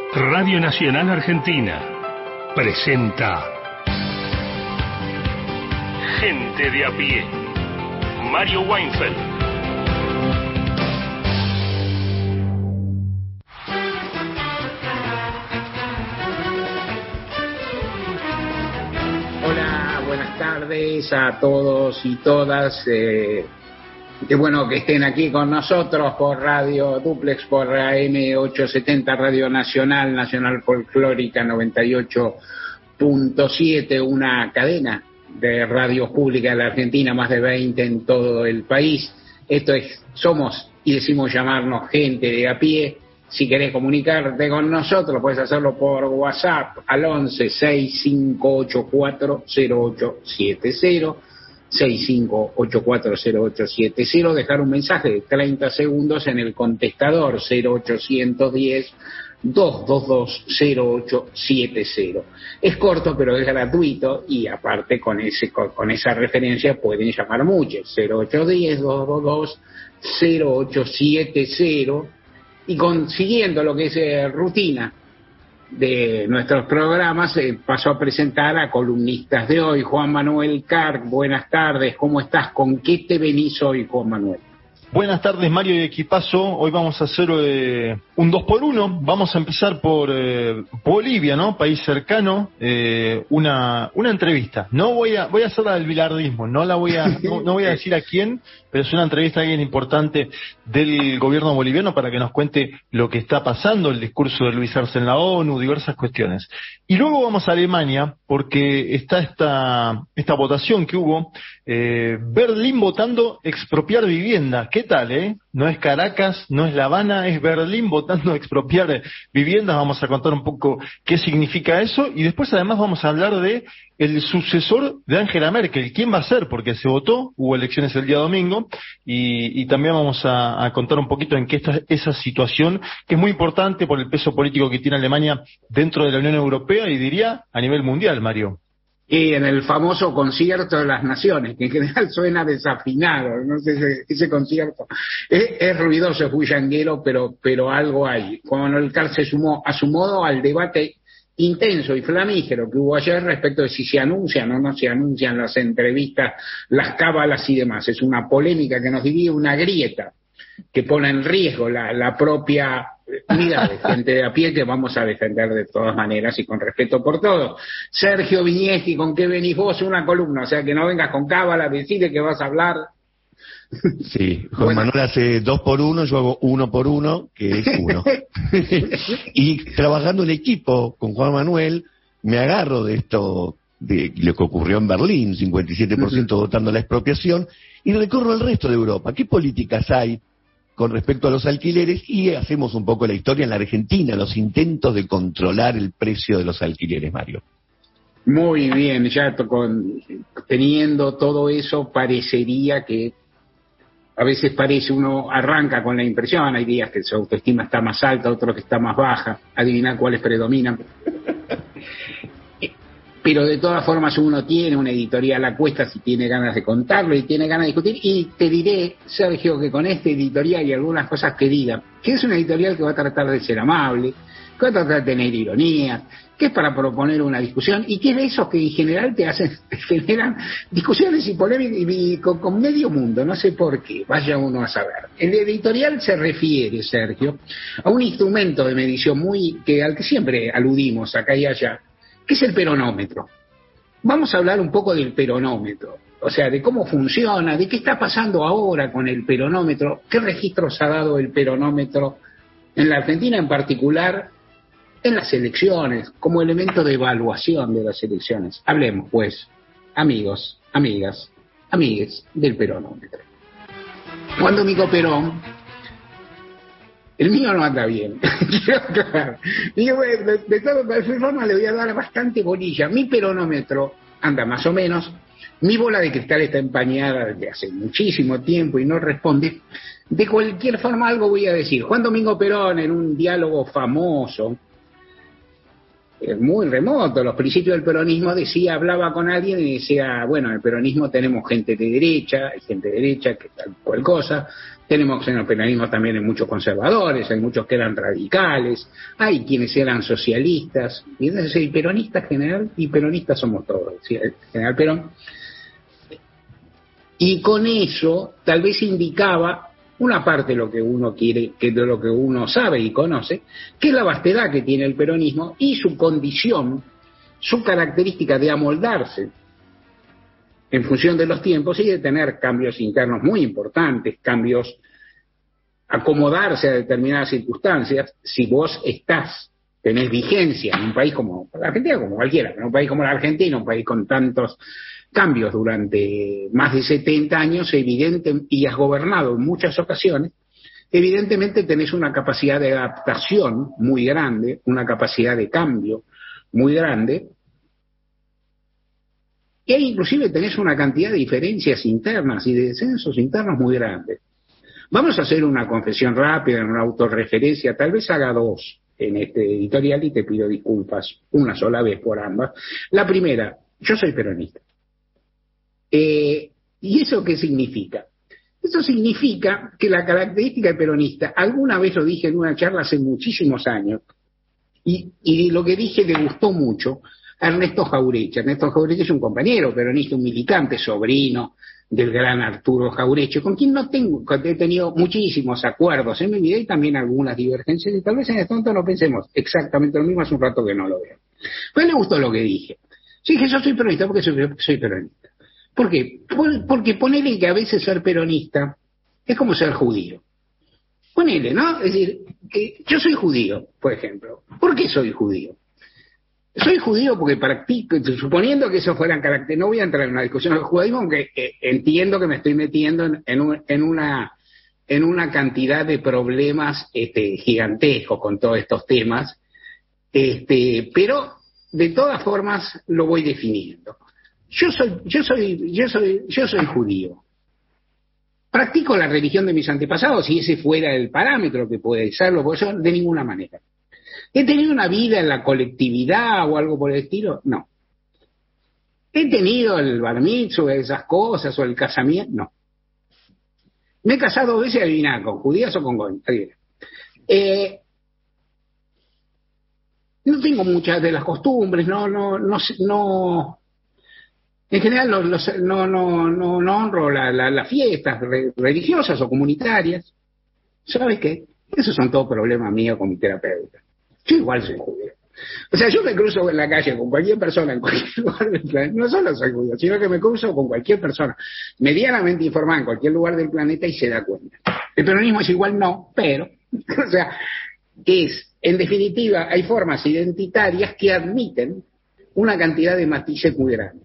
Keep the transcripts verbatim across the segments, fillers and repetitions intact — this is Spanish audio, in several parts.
Radio Nacional Argentina presenta Gente de a pie. Mario Weinfeld. Hola, buenas tardes a todos y todas. Eh, qué bueno que estén aquí con nosotros por Radio Duplex, por A M ochocientos setenta, Radio Nacional, Nacional Folclórica noventa y ocho punto siete, una cadena de radios públicas de la Argentina, más de veinte en todo el país. Esto es, somos y decimos llamarnos Gente de a pie. Si querés comunicarte con nosotros, puedes hacerlo por WhatsApp al once, sesenta y cinco ochenta y cuatro cero ocho setenta, sesenta y cinco ochenta y cuatro cero ocho setenta, dejar un mensaje de treinta segundos en el contestador cero ochocientos diez, doscientos veintidós, cero ocho setenta. Es corto, pero es gratuito, y aparte con ese con esa referencia pueden llamar muchos, cero ochocientos diez, doscientos veintidós, cero ocho setenta. Y consiguiendo lo que es eh, rutina de nuestros programas, eh, paso a presentar a columnistas de hoy. Juan Manuel Carc, buenas tardes, ¿cómo estás? ¿Con qué te venís hoy, Juan Manuel? Buenas tardes, Mario y equipazo. Hoy vamos a hacer eh, un dos por uno. Vamos a empezar por eh, Bolivia, ¿no? País cercano. Eh, una una entrevista. No voy a voy a hacer la del bilardismo. No la voy a no, no voy a decir a quién, pero es una entrevista a alguien importante del gobierno boliviano para que nos cuente lo que está pasando, el discurso de Luis Arce en la ONU, diversas cuestiones. Y luego vamos a Alemania porque está esta esta votación que hubo. Eh, Berlín votando expropiar vivienda. ¿Qué tal, eh? No es Caracas, no es La Habana, es Berlín votando expropiar viviendas. Vamos a contar un poco qué significa eso, y después además vamos a hablar de el sucesor de Angela Merkel. ¿Quién va a ser? Porque se votó, hubo elecciones el día domingo, y, y también vamos a, a contar un poquito en qué está esa situación, que es muy importante por el peso político que tiene Alemania dentro de la Unión Europea y diría a nivel mundial, Mario. Y en el famoso concierto de las naciones, que en general suena desafinado, no sé, ese, ese concierto es, es ruidoso, es bullanguero, pero, pero algo hay. Juan Manuel Carc se sumó a su modo al debate intenso y flamígero que hubo ayer respecto de si se anuncian o no se anuncian las entrevistas, las cábalas y demás. Es una polémica que nos divide, una grieta que pone en riesgo la, la propia unidad de Gente de a pie, que vamos a defender de todas maneras y con respeto por todo. Sergio Viñeski, ¿con qué venís vos? Una columna, o sea, que no vengas con cábala, decide que vas a hablar. Sí, Juan bueno. Manuel hace dos por uno, yo hago uno por uno, que es uno. Y trabajando en equipo con Juan Manuel, me agarro de esto, de lo que ocurrió en Berlín, cincuenta y siete por ciento uh-huh. votando la expropiación, y recorro el resto de Europa. ¿Qué políticas hay con respecto a los alquileres? Y hacemos un poco la historia en la Argentina, los intentos de controlar el precio de los alquileres, Mario. Muy bien, ya con, teniendo todo eso, parecería que a veces parece, uno arranca con la impresión, hay días que su autoestima está más alta, otros que está más baja, adivinar cuáles predominan. Pero de todas formas uno tiene una editorial a cuestas y tiene ganas de contarlo y tiene ganas de discutir, y te diré, Sergio, que con este editorial y algunas cosas que diga, que es una editorial que va a tratar de ser amable, que va a tratar de tener ironía, que es para proponer una discusión, y que es de esos que en general te hacen, te generan discusiones y polémicas y, y con, con medio mundo, no sé por qué, vaya uno a saber. El editorial se refiere, Sergio, a un instrumento de medición muy que al que siempre aludimos acá y allá, que es el peronómetro. Vamos a hablar un poco del peronómetro, o sea, de cómo funciona, de qué está pasando ahora con el peronómetro, qué registros ha dado el peronómetro en la Argentina, en particular en las elecciones, como elemento de evaluación de las elecciones. Hablemos, pues, amigos, amigas, amigues del peronómetro. Cuando Mico Perón, el mío no anda bien, quiero aclarar. Y bueno, de, de todas formas le voy a dar bastante bolilla. Mi peronómetro anda más o menos, mi bola de cristal está empañada desde hace muchísimo tiempo y no responde. De cualquier forma algo voy a decir. Juan Domingo Perón, en un diálogo famoso, eh, muy remoto. Los principios del peronismo decía, hablaba con alguien y decía, bueno, en el peronismo tenemos gente de derecha, hay gente de derecha que tal cual cosa, tenemos en el peronismo también hay muchos conservadores, hay muchos que eran radicales, hay quienes eran socialistas, y entonces el peronista general, y peronistas somos todos, decía el general Perón. Y con eso tal vez indicaba una parte de lo que uno quiere, que de lo que uno sabe y conoce, que es la vastedad que tiene el peronismo y su condición, su característica de amoldarse en función de los tiempos y de tener cambios internos muy importantes, cambios, acomodarse a determinadas circunstancias. Si vos estás, tenés vigencia en un país como la Argentina, como cualquiera, en un país como la Argentina, un país con tantos cambios durante más de setenta años, evidente, y has gobernado en muchas ocasiones, evidentemente tenés una capacidad de adaptación muy grande, una capacidad de cambio muy grande, e inclusive tenés una cantidad de diferencias internas y de descensos internos muy grandes. Vamos a hacer una confesión rápida, una autorreferencia, tal vez haga dos en este editorial y te pido disculpas una sola vez por ambas. La primera, yo soy peronista. Eh, ¿Y eso qué significa? Eso significa que la característica del peronista, alguna vez lo dije en una charla hace muchísimos años, y, y lo que dije le gustó mucho a Ernesto Jauretche. Ernesto Jauretche es un compañero peronista, un militante, sobrino del gran Arturo Jauretche, con quien no tengo, he tenido muchísimos acuerdos en mi vida y también algunas divergencias, y tal vez en este momento no pensemos exactamente lo mismo, hace un rato que no lo veo. Pues le gustó lo que dije. Sí, dije, yo soy peronista porque soy, soy peronista. ¿Por qué? Por, porque ponele que a veces ser peronista es como ser judío. Ponele, ¿no? Es decir, que yo soy judío, por ejemplo. ¿Por qué soy judío? Soy judío porque practico, suponiendo que eso fueran caracteres, no voy a entrar en una discusión del judaísmo, aunque eh, entiendo que me estoy metiendo en, en, un, en, una, en una cantidad de problemas este, gigantescos con todos estos temas, este, pero de todas formas lo voy definiendo. Yo soy, yo soy, yo soy, yo soy judío. Practico la religión de mis antepasados, si ese fuera el parámetro que puede serlo, porque yo de ninguna manera. ¿He tenido una vida en la colectividad o algo por el estilo? No. ¿He tenido el bar mitzvah, esas cosas, o el casamiento? No. Me he casado dos veces, adivina, con judías o con goy. Eh, no tengo muchas de las costumbres, no, no, no, no. En general no, no, no, no, no honro las la, la fiestas religiosas o comunitarias. ¿Sabes qué? Esos son todos problemas míos con mi terapeuta. Yo igual soy judío. O sea, yo me cruzo en la calle con cualquier persona en cualquier lugar del planeta. No solo soy judío, sino que me cruzo con cualquier persona medianamente informada en cualquier lugar del planeta y se da cuenta. El peronismo es igual, no, pero, o sea, es, en definitiva, hay formas identitarias que admiten una cantidad de matices muy grandes.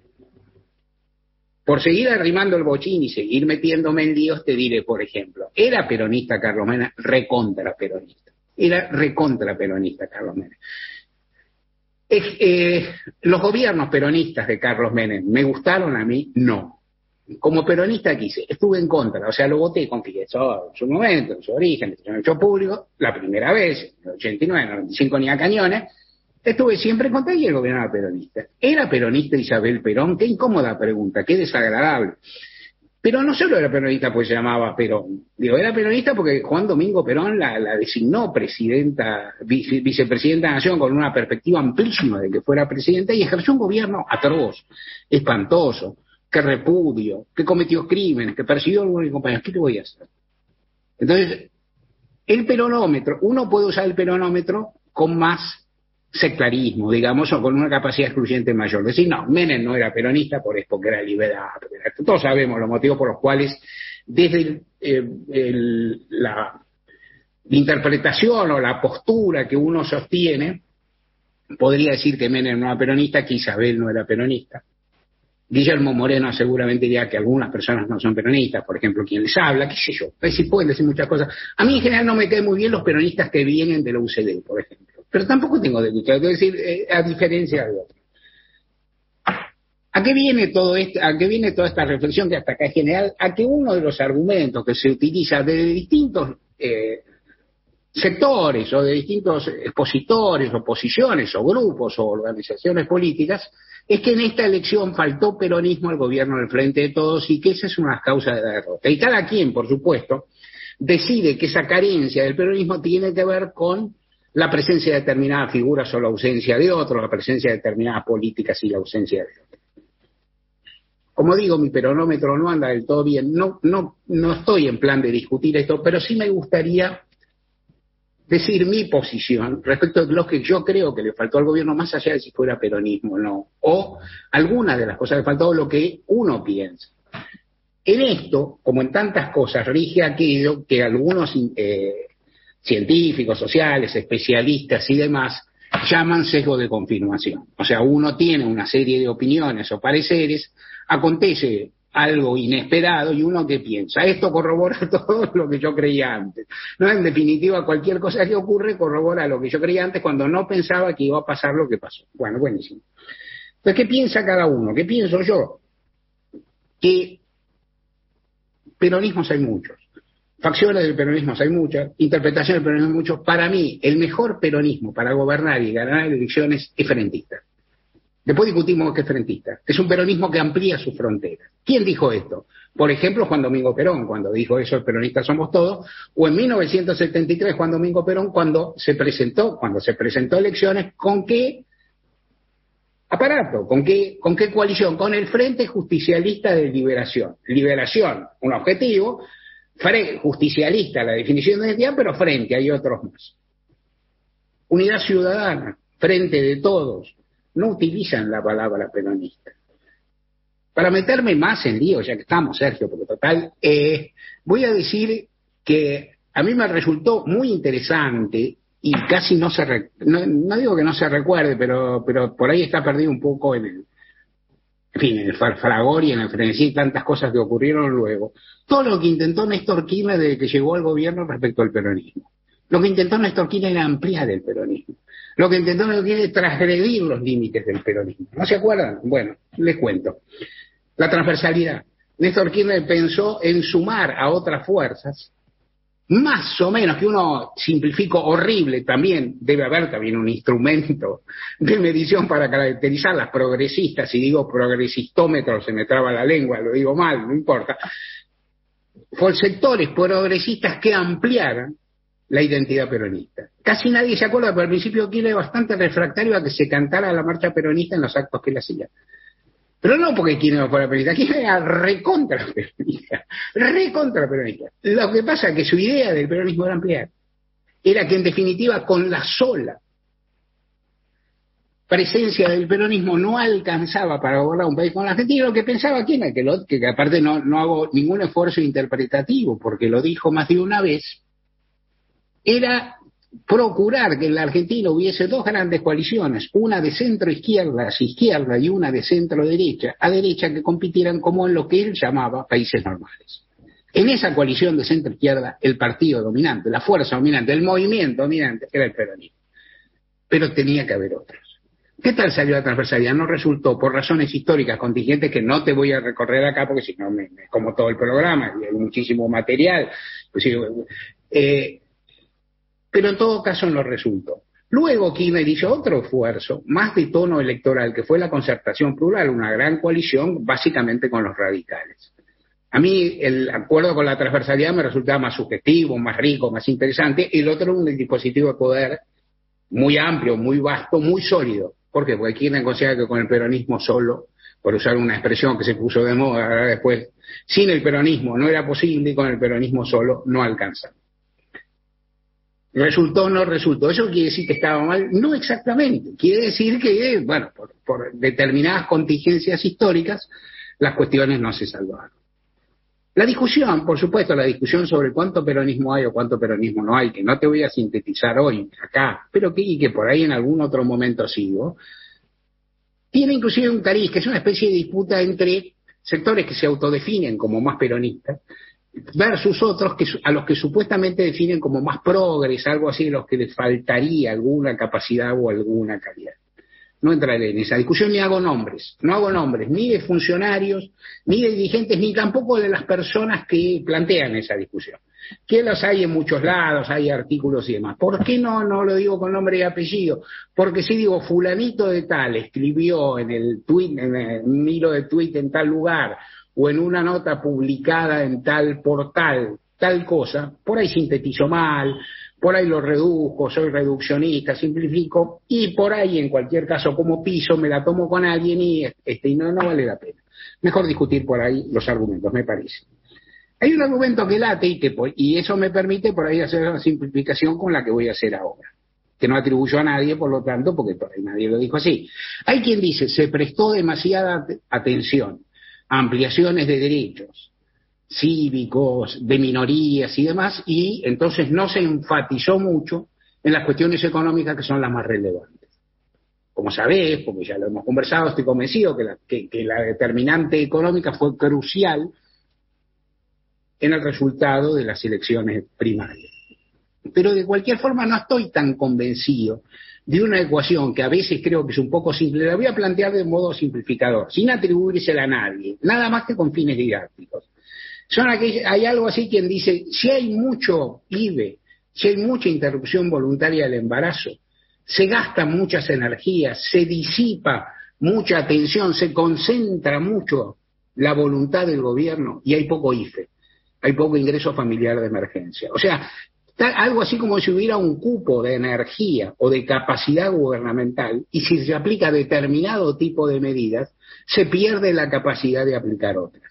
Por seguir arrimando el bochín y seguir metiéndome en líos, te diré, por ejemplo, era peronista Carlos Menem, recontra peronista. Era recontra peronista Carlos Menem. Eh, eh, los gobiernos peronistas de Carlos Menem, ¿me gustaron a mí? No. Como peronista quise, estuve en contra, o sea, lo voté con Figueroa en su momento, en su origen, en el hecho público, la primera vez, en el ochenta y nueve, en el noventa y cinco ni a cañones, estuve siempre en contra y el gobierno era peronista. ¿Era peronista Isabel Perón? Qué incómoda pregunta, qué desagradable. Pero no solo era peronista porque se llamaba Perón, digo, era peronista porque Juan Domingo Perón la, la designó presidenta, vice, vicepresidenta de la Nación con una perspectiva amplísima de que fuera presidenta y ejerció un gobierno atroz, espantoso, que repudio, que cometió crímenes, que persiguió a algunos compañeros. ¿Qué te voy a hacer? Entonces, el peronómetro, uno puede usar el peronómetro con más sectarismo, digamos, o con una capacidad excluyente mayor. Decir, no, Menem no era peronista por porque era liberal. Todos sabemos los motivos por los cuales, desde el, eh, el, la, la interpretación o la postura que uno sostiene, podría decir que Menem no era peronista, que Isabel no era peronista. Guillermo Moreno seguramente diría que algunas personas no son peronistas, por ejemplo, quien les habla, qué sé yo, si pueden decir muchas cosas. A mí en general no me caen muy bien los peronistas que vienen de la U C D, por ejemplo. Pero tampoco tengo derecho, es decir, eh, a diferencia de otros. ¿A qué viene todo esto? ¿A qué viene toda esta reflexión que hasta acá es general? A que uno de los argumentos que se utiliza desde distintos eh, sectores o de distintos expositores o posiciones o grupos o organizaciones políticas, es que en esta elección faltó peronismo al gobierno del Frente de Todos y que esa es una causa de la derrota. Y cada quien, por supuesto, decide que esa carencia del peronismo tiene que ver con la presencia de determinadas figuras o la ausencia de otros, la presencia de determinadas políticas y la ausencia de otros. Como digo, mi peronómetro no anda del todo bien, no, no, no estoy en plan de discutir esto, pero sí me gustaría decir mi posición respecto a lo que yo creo que le faltó al gobierno, más allá de si fuera peronismo o no, o algunas de las cosas que le faltó, lo que uno piensa. En esto, como en tantas cosas, rige aquello que algunos eh, científicos, sociales, especialistas y demás llaman sesgo de confirmación. O sea, uno tiene una serie de opiniones o pareceres, acontece algo inesperado y uno que piensa, esto corrobora todo lo que yo creía antes. No, en definitiva, cualquier cosa que ocurre corrobora lo que yo creía antes cuando no pensaba que iba a pasar lo que pasó. Bueno, buenísimo. Entonces, ¿qué piensa cada uno? ¿Qué pienso yo? Que peronismos hay muchos, facciones del peronismo hay muchas, interpretaciones del peronismo hay muchos. Para mí, el mejor peronismo para gobernar y ganar elecciones es frentista. Después discutimos qué es frentista. Es un peronismo que amplía sus fronteras. ¿Quién dijo esto? Por ejemplo, Juan Domingo Perón, cuando dijo eso, el peronistas somos todos, o en mil novecientos setenta y tres, Juan Domingo Perón, cuando se presentó, cuando se presentó a elecciones, ¿con qué aparato? ¿Con qué, con qué coalición? Con el Frente Justicialista de Liberación. Liberación, un objetivo, justicialista, la definición de identidad, pero frente, hay otros más. Unidad Ciudadana, Frente de Todos. No utilizan la palabra peronista. Para meterme más en lío, ya que estamos, Sergio, porque total, eh, voy a decir que a mí me resultó muy interesante y casi no se, re, no, no digo que no se recuerde, pero, pero por ahí está perdido un poco en el, en fin, en el farfragor y en el frenesí, tantas cosas que ocurrieron luego. Todo lo que intentó Néstor Kirchner desde que llegó al gobierno respecto al peronismo. Lo que intentó Néstor Kirchner era ampliar el peronismo. Lo que intentó Néstor Kirchner es transgredir los límites del peronismo. ¿No se acuerdan? Bueno, les cuento. La transversalidad. Néstor Kirchner pensó en sumar a otras fuerzas, más o menos, que uno simplifico horrible también, debe haber también un instrumento de medición para caracterizar las progresistas, si digo progresistómetro se me traba la lengua, lo digo mal, no importa, por sectores progresistas que ampliaran la identidad peronista. Casi nadie se acuerda, pero al principio Kirchner era bastante refractario a que se cantara la marcha peronista en los actos que él hacía. Pero no porque Kirchner no fuera peronista, Kirchner era recontra peronista, recontra peronista. Lo que pasa es que su idea del peronismo era ampliar. Era que en definitiva con la sola presencia del peronismo no alcanzaba para gobernar un país como la Argentina. Lo que pensaba Kirchner, que, lo, que aparte no, no hago ningún esfuerzo interpretativo, porque lo dijo más de una vez, era procurar que en la Argentina hubiese dos grandes coaliciones, una de centro-izquierda hacia izquierda y una de centro-derecha a derecha, que compitieran como en lo que él llamaba países normales. En esa coalición de centro-izquierda, el partido dominante, la fuerza dominante, el movimiento dominante era el peronismo. Pero tenía que haber otros. ¿Qué tal salió la transversalidad? No resultó, por razones históricas contingentes que no te voy a recorrer acá porque si no me, me como todo el programa y hay muchísimo material. Pues, eh, pero en todo caso no resultó. Luego Kirchner hizo otro esfuerzo, más de tono electoral, que fue la concertación plural, una gran coalición básicamente con los radicales. A mí el acuerdo con la transversalidad me resultaba más sugestivo, más rico, más interesante, y el otro un dispositivo de poder muy amplio, muy vasto, muy sólido. ¿Por qué? Porque Kirchner considera que con el peronismo solo, por usar una expresión que se puso de moda ahora después, sin el peronismo no era posible y con el peronismo solo no alcanza. ¿Resultó o no resultó? ¿Eso quiere decir que estaba mal? No exactamente. Quiere decir que, bueno, por, por determinadas contingencias históricas, las cuestiones no se salvaron. La discusión, por supuesto, la discusión sobre cuánto peronismo hay o cuánto peronismo no hay, que no te voy a sintetizar hoy acá, pero que, y que por ahí en algún otro momento sigo, tiene inclusive un cariz, que es una especie de disputa entre sectores que se autodefinen como más peronistas, versus otros que a los que supuestamente definen como más progres, algo así, a los que les faltaría alguna capacidad o alguna calidad. no entraré en esa discusión ni hago nombres, no hago nombres ni de funcionarios, ni de dirigentes, ni tampoco de las personas que plantean esa discusión. Que las hay en muchos lados, hay artículos y demás. ¿Por qué no, no lo digo con nombre y apellido? Porque si digo fulanito de tal escribió en el tweet, en el hilo de tweet en tal lugar, o en una nota publicada en tal portal, tal cosa, por ahí sintetizo mal, por ahí lo reduzco, soy reduccionista, simplifico, y por ahí en cualquier caso como piso me la tomo con alguien y este y no, no vale la pena. Mejor discutir por ahí los argumentos, me parece. Hay un argumento que late y, que, y eso me permite por ahí hacer la simplificación con la que voy a hacer ahora, que no atribuyo a nadie, por lo tanto, porque por ahí nadie lo dijo así. Hay quien dice, se prestó demasiada atención a ampliaciones de derechos cívicos, de minorías y demás, y entonces no se enfatizó mucho en las cuestiones económicas que son las más relevantes. Como sabés, porque ya lo hemos conversado, estoy convencido que la, que, que la determinante económica fue crucial en el resultado de las elecciones primarias. Pero de cualquier forma no estoy tan convencido de una ecuación que a veces creo que es un poco simple, la voy a plantear de modo simplificador, sin atribuírsela a nadie, nada más que con fines didácticos. Son aquellos, hay algo así quien dice, si hay mucho I V E, si hay mucha interrupción voluntaria del embarazo, se gastan muchas energías, se disipa mucha atención, se concentra mucho la voluntad del gobierno y hay poco I F E, hay poco ingreso familiar de emergencia. O sea, algo así como si hubiera un cupo de energía o de capacidad gubernamental y si se aplica determinado tipo de medidas, se pierde la capacidad de aplicar otras.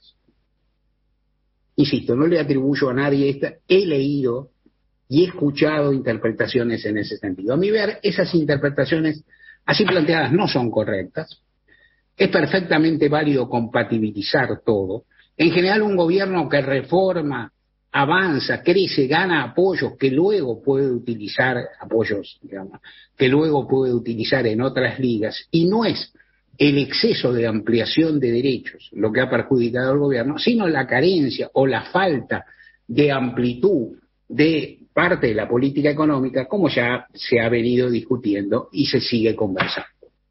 Insisto, no le atribuyo a nadie esta, he leído y he escuchado interpretaciones en ese sentido. A mi ver, esas interpretaciones así planteadas no son correctas. Es perfectamente válido compatibilizar todo. En general, un gobierno que reforma, avanza, crece, gana apoyos que luego puede utilizar, apoyos, digamos, que luego puede utilizar en otras ligas, y no es el exceso de ampliación de derechos lo que ha perjudicado al gobierno, sino la carencia o la falta de amplitud de parte de la política económica, como ya se ha venido discutiendo y se sigue conversando.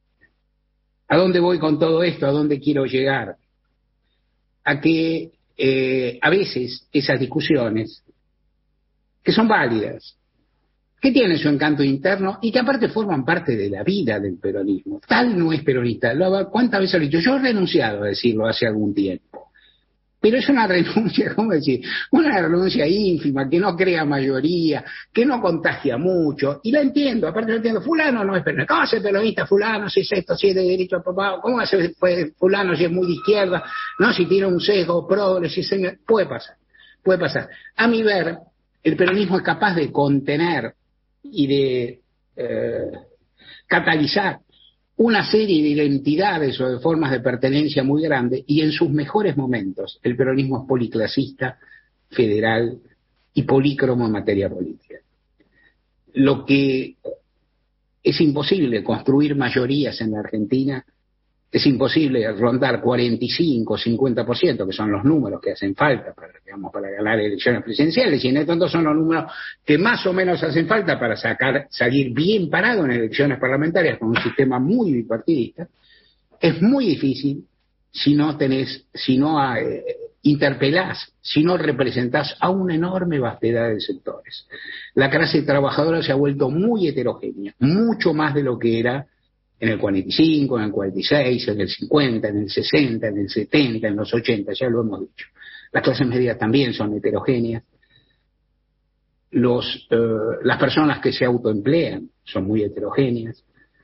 ¿A dónde voy con todo esto? ¿A dónde quiero llegar? A que eh, a veces esas discusiones, que son válidas, que tienen su encanto interno y que aparte forman parte de la vida del peronismo. Tal no es peronista. ¿Cuántas veces lo he dicho? Yo he renunciado a decirlo hace algún tiempo. Pero es una renuncia, ¿cómo decir? Una renuncia ínfima, que no crea mayoría, que no contagia mucho. Y la entiendo, aparte lo entiendo. Fulano no es peronista. ¿Cómo hace peronista fulano si es esto, si es de derecho a papá? ¿Cómo hace fulano si es muy de izquierda? No, si tiene un sesgo progre, si es... Puede pasar, puede pasar. A mi ver, el peronismo es capaz de contener y de eh, catalizar una serie de identidades o de formas de pertenencia muy grande, y en sus mejores momentos el peronismo es policlasista, federal y polícromo en materia política. Lo que es imposible construir mayorías en la Argentina, es imposible rondar cuarenta y cinco, cincuenta por ciento, que son los números que hacen falta para, digamos, para ganar elecciones presidenciales, y en tanto son los números que más o menos hacen falta para sacar, salir bien parado en elecciones parlamentarias con un sistema muy bipartidista. Es muy difícil si no tenés, si no eh, interpelás, si no representás a una enorme vastedad de sectores. La clase trabajadora se ha vuelto muy heterogénea, mucho más de lo que era en el cuarenta y cinco, en el cuarenta y seis, en el cincuenta, en el sesenta, en el setenta, en los ochenta, ya lo hemos dicho. Las clases medias también son heterogéneas. Los, eh, las personas que se autoemplean son muy heterogéneas.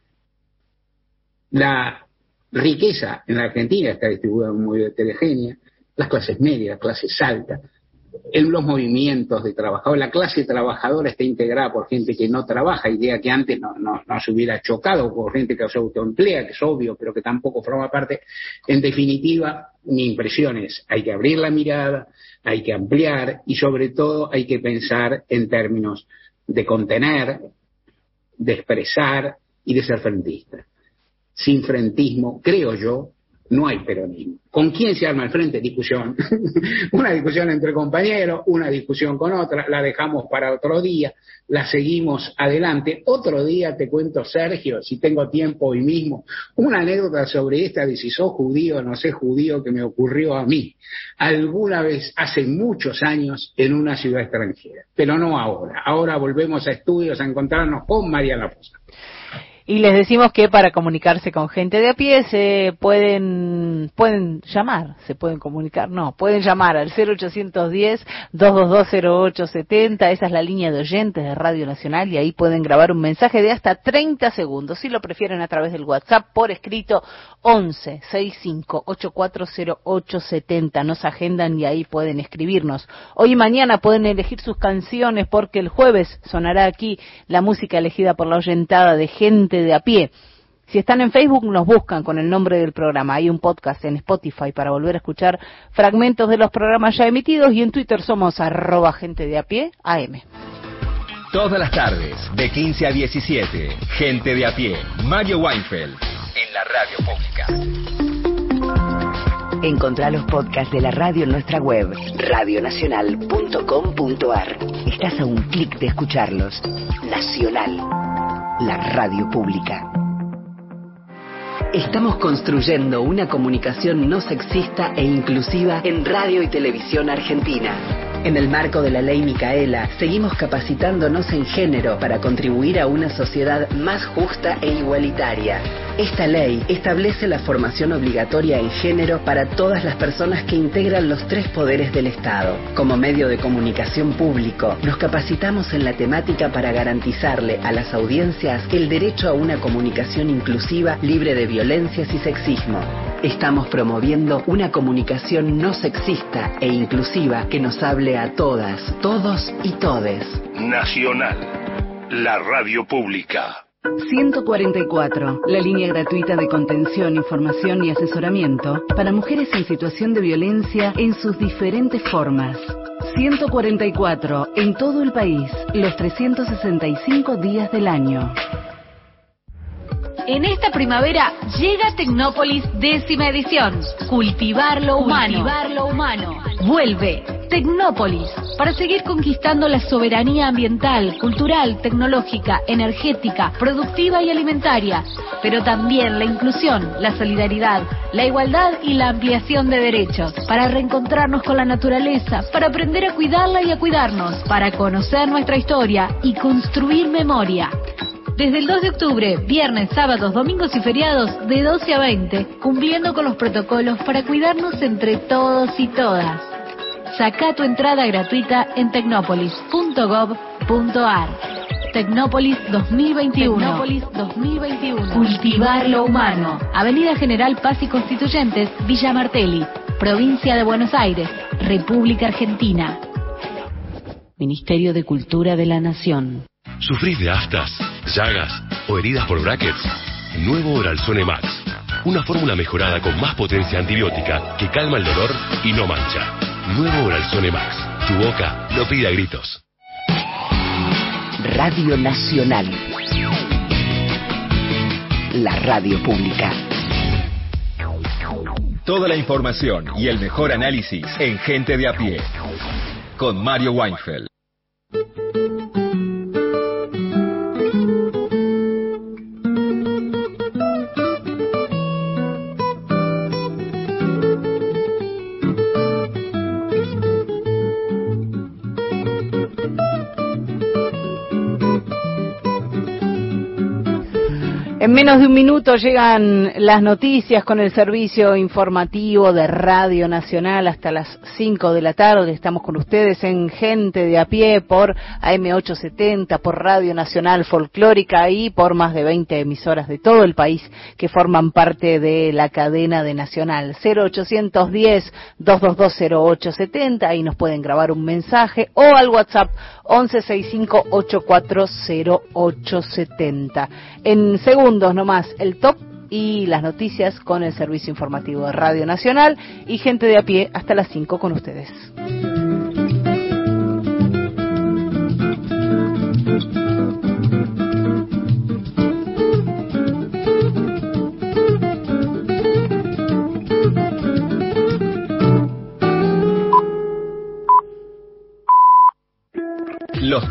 La riqueza en la Argentina está distribuida muy heterogénea. Las clases medias, las clases altas, en los movimientos de trabajadores. La clase trabajadora está integrada por gente que no trabaja, idea que antes no, no, no se hubiera chocado, por gente que se autoemplea, que es obvio, pero que tampoco forma parte. En definitiva, mi impresión es, hay que abrir la mirada, hay que ampliar y sobre todo hay que pensar en términos de contener, de expresar y de ser frentista. Sin frentismo, creo yo, no hay peronismo. ¿Con quién se arma el frente? Discusión. Una discusión entre compañeros, una discusión con otra, la dejamos para otro día, la seguimos adelante. Otro día te cuento, Sergio, si tengo tiempo hoy mismo, una anécdota sobre esta de si sos judío o no sé judío que me ocurrió a mí alguna vez hace muchos años en una ciudad extranjera, pero no ahora. Ahora volvemos a estudios a encontrarnos con Mariana Fossa. Y les decimos que para comunicarse con Gente de a Pie se pueden pueden llamar, se pueden comunicar, no, pueden llamar al cero ochocientos diez, dos dos dos, cero ocho setenta, esa es la línea de oyentes de Radio Nacional y ahí pueden grabar un mensaje de hasta treinta segundos, si lo prefieren a través del WhatsApp por escrito once sesenta y cinco ochenta y cuatro cero ocho setenta, nos agendan y ahí pueden escribirnos. Hoy y mañana pueden elegir sus canciones porque el jueves sonará aquí la música elegida por la oyentada de Gente de a Pie. Si están en Facebook nos buscan con el nombre del programa, hay un podcast en Spotify para volver a escuchar fragmentos de los programas ya emitidos y en Twitter somos arroba Gente de a Pie A M. Todas las tardes de quince a diecisiete, Gente de a Pie, Mario Weinfeld en la radio pública. Encontrá los podcasts de la radio en nuestra web radio nacional punto com punto a r. Estás a un clic de escucharlos. Nacional, la radio pública. Estamos construyendo una comunicación no sexista e inclusiva en radio y televisión argentina. En el marco de la Ley Micaela, seguimos capacitándonos en género para contribuir a una sociedad más justa e igualitaria. Esta ley establece la formación obligatoria en género para todas las personas que integran los tres poderes del Estado. Como medio de comunicación público, nos capacitamos en la temática para garantizarle a las audiencias el derecho a una comunicación inclusiva, libre de violencias y sexismo. Estamos promoviendo una comunicación no sexista e inclusiva que nos hable a todas, todos y todes. Nacional, la radio pública. ciento cuarenta y cuatro, la línea gratuita de contención, información y asesoramiento para mujeres en situación de violencia en sus diferentes formas. ciento cuarenta y cuatro, en todo el país, los trescientos sesenta y cinco días del año. En esta primavera llega Tecnópolis décima edición. Cultivar lo humano. Cultivar lo humano. Vuelve Tecnópolis para seguir conquistando la soberanía ambiental, cultural, tecnológica, energética, productiva y alimentaria, pero también la inclusión, la solidaridad, la igualdad y la ampliación de derechos, para reencontrarnos con la naturaleza, para aprender a cuidarla y a cuidarnos, para conocer nuestra historia y construir memoria. Desde el dos de octubre, viernes, sábados, domingos y feriados, de doce a veinte, cumpliendo con los protocolos para cuidarnos entre todos y todas. Sacá tu entrada gratuita en tecnópolis punto gob punto a r. Tecnópolis dos mil veintiuno. Tecnópolis dos mil veintiuno. Cultivar lo humano. Avenida General Paz y Constituyentes, Villa Martelli, Provincia de Buenos Aires, República Argentina. Ministerio de Cultura de la Nación. ¿Sufrís de aftas, llagas o heridas por brackets? Nuevo Oralzone Max. Una fórmula mejorada con más potencia antibiótica que calma el dolor y no mancha. Nuevo Oralzone Max. Tu boca lo pide a gritos. Radio Nacional. La radio pública. Toda la información y el mejor análisis en Gente de a Pie. Con Mario Weinfeld. En menos de un minuto llegan las noticias con el servicio informativo de Radio Nacional hasta las cinco de la tarde. Estamos con ustedes en Gente de a Pie por A M ochocientos setenta, por Radio Nacional Folclórica y por más de veinte emisoras de todo el país que forman parte de la cadena de Nacional. cero ochocientos diez, dos dos dos, cero ocho setenta, ahí nos pueden grabar un mensaje o al WhatsApp once sesenta y cinco ochenta y cuatro cero ocho setenta. En segundos nomás el top y las noticias con el servicio informativo de Radio Nacional y Gente de a Pie hasta las cinco con ustedes.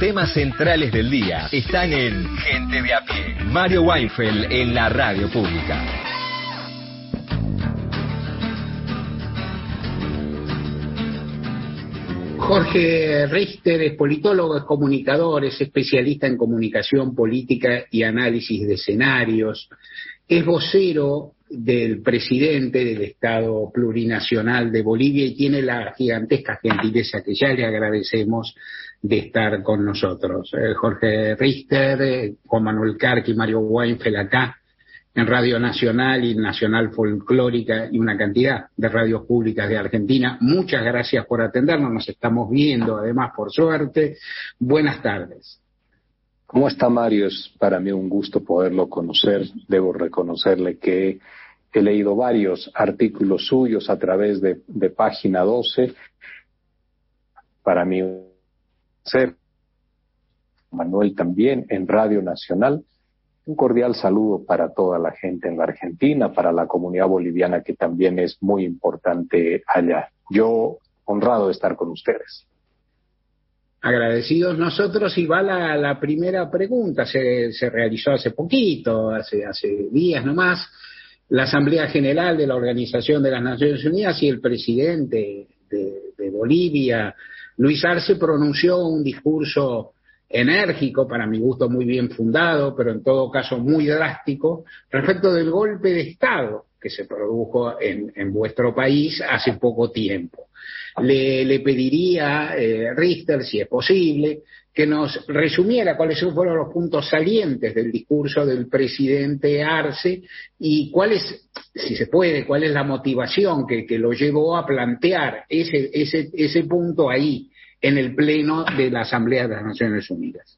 temas centrales del día están en Gente de a Pie. Mario Weinfeld en la radio pública. Jorge Richter es politólogo, es comunicador, es especialista en comunicación política y análisis de escenarios. Es vocero del presidente del Estado Plurinacional de Bolivia y tiene la gigantesca gentileza que ya le agradecemos de estar con nosotros. Eh, Jorge Richter, eh, Juan Manuel Carqui y Mario Weinfeld acá en Radio Nacional y Nacional Folclórica y una cantidad de radios públicas de Argentina. Muchas gracias por atendernos, nos estamos viendo además por suerte. Buenas tardes. ¿Cómo está, Mario? Es para mí un gusto poderlo conocer. Debo reconocerle que he leído varios artículos suyos a través de, de Página doce. Para mí, ser Manuel también en Radio Nacional. Un cordial saludo para toda la gente en la Argentina, para la comunidad boliviana que también es muy importante allá. Yo honrado de estar con ustedes. Agradecidos nosotros, y va la, la primera pregunta. Se, se realizó hace poquito, hace, hace días nomás, la Asamblea General de la Organización de las Naciones Unidas, y el presidente de, de Bolivia, Luis Arce, pronunció un discurso enérgico, para mi gusto muy bien fundado, pero en todo caso muy drástico, respecto del golpe de Estado que se produjo en, en vuestro país hace poco tiempo. Le, le pediría, eh, Richter, si es posible, que nos resumiera cuáles fueron los puntos salientes del discurso del presidente Arce y cuál es, si se puede, cuál es la motivación que, que lo llevó a plantear ese, ese, ese punto ahí, en el Pleno de la Asamblea de las Naciones Unidas.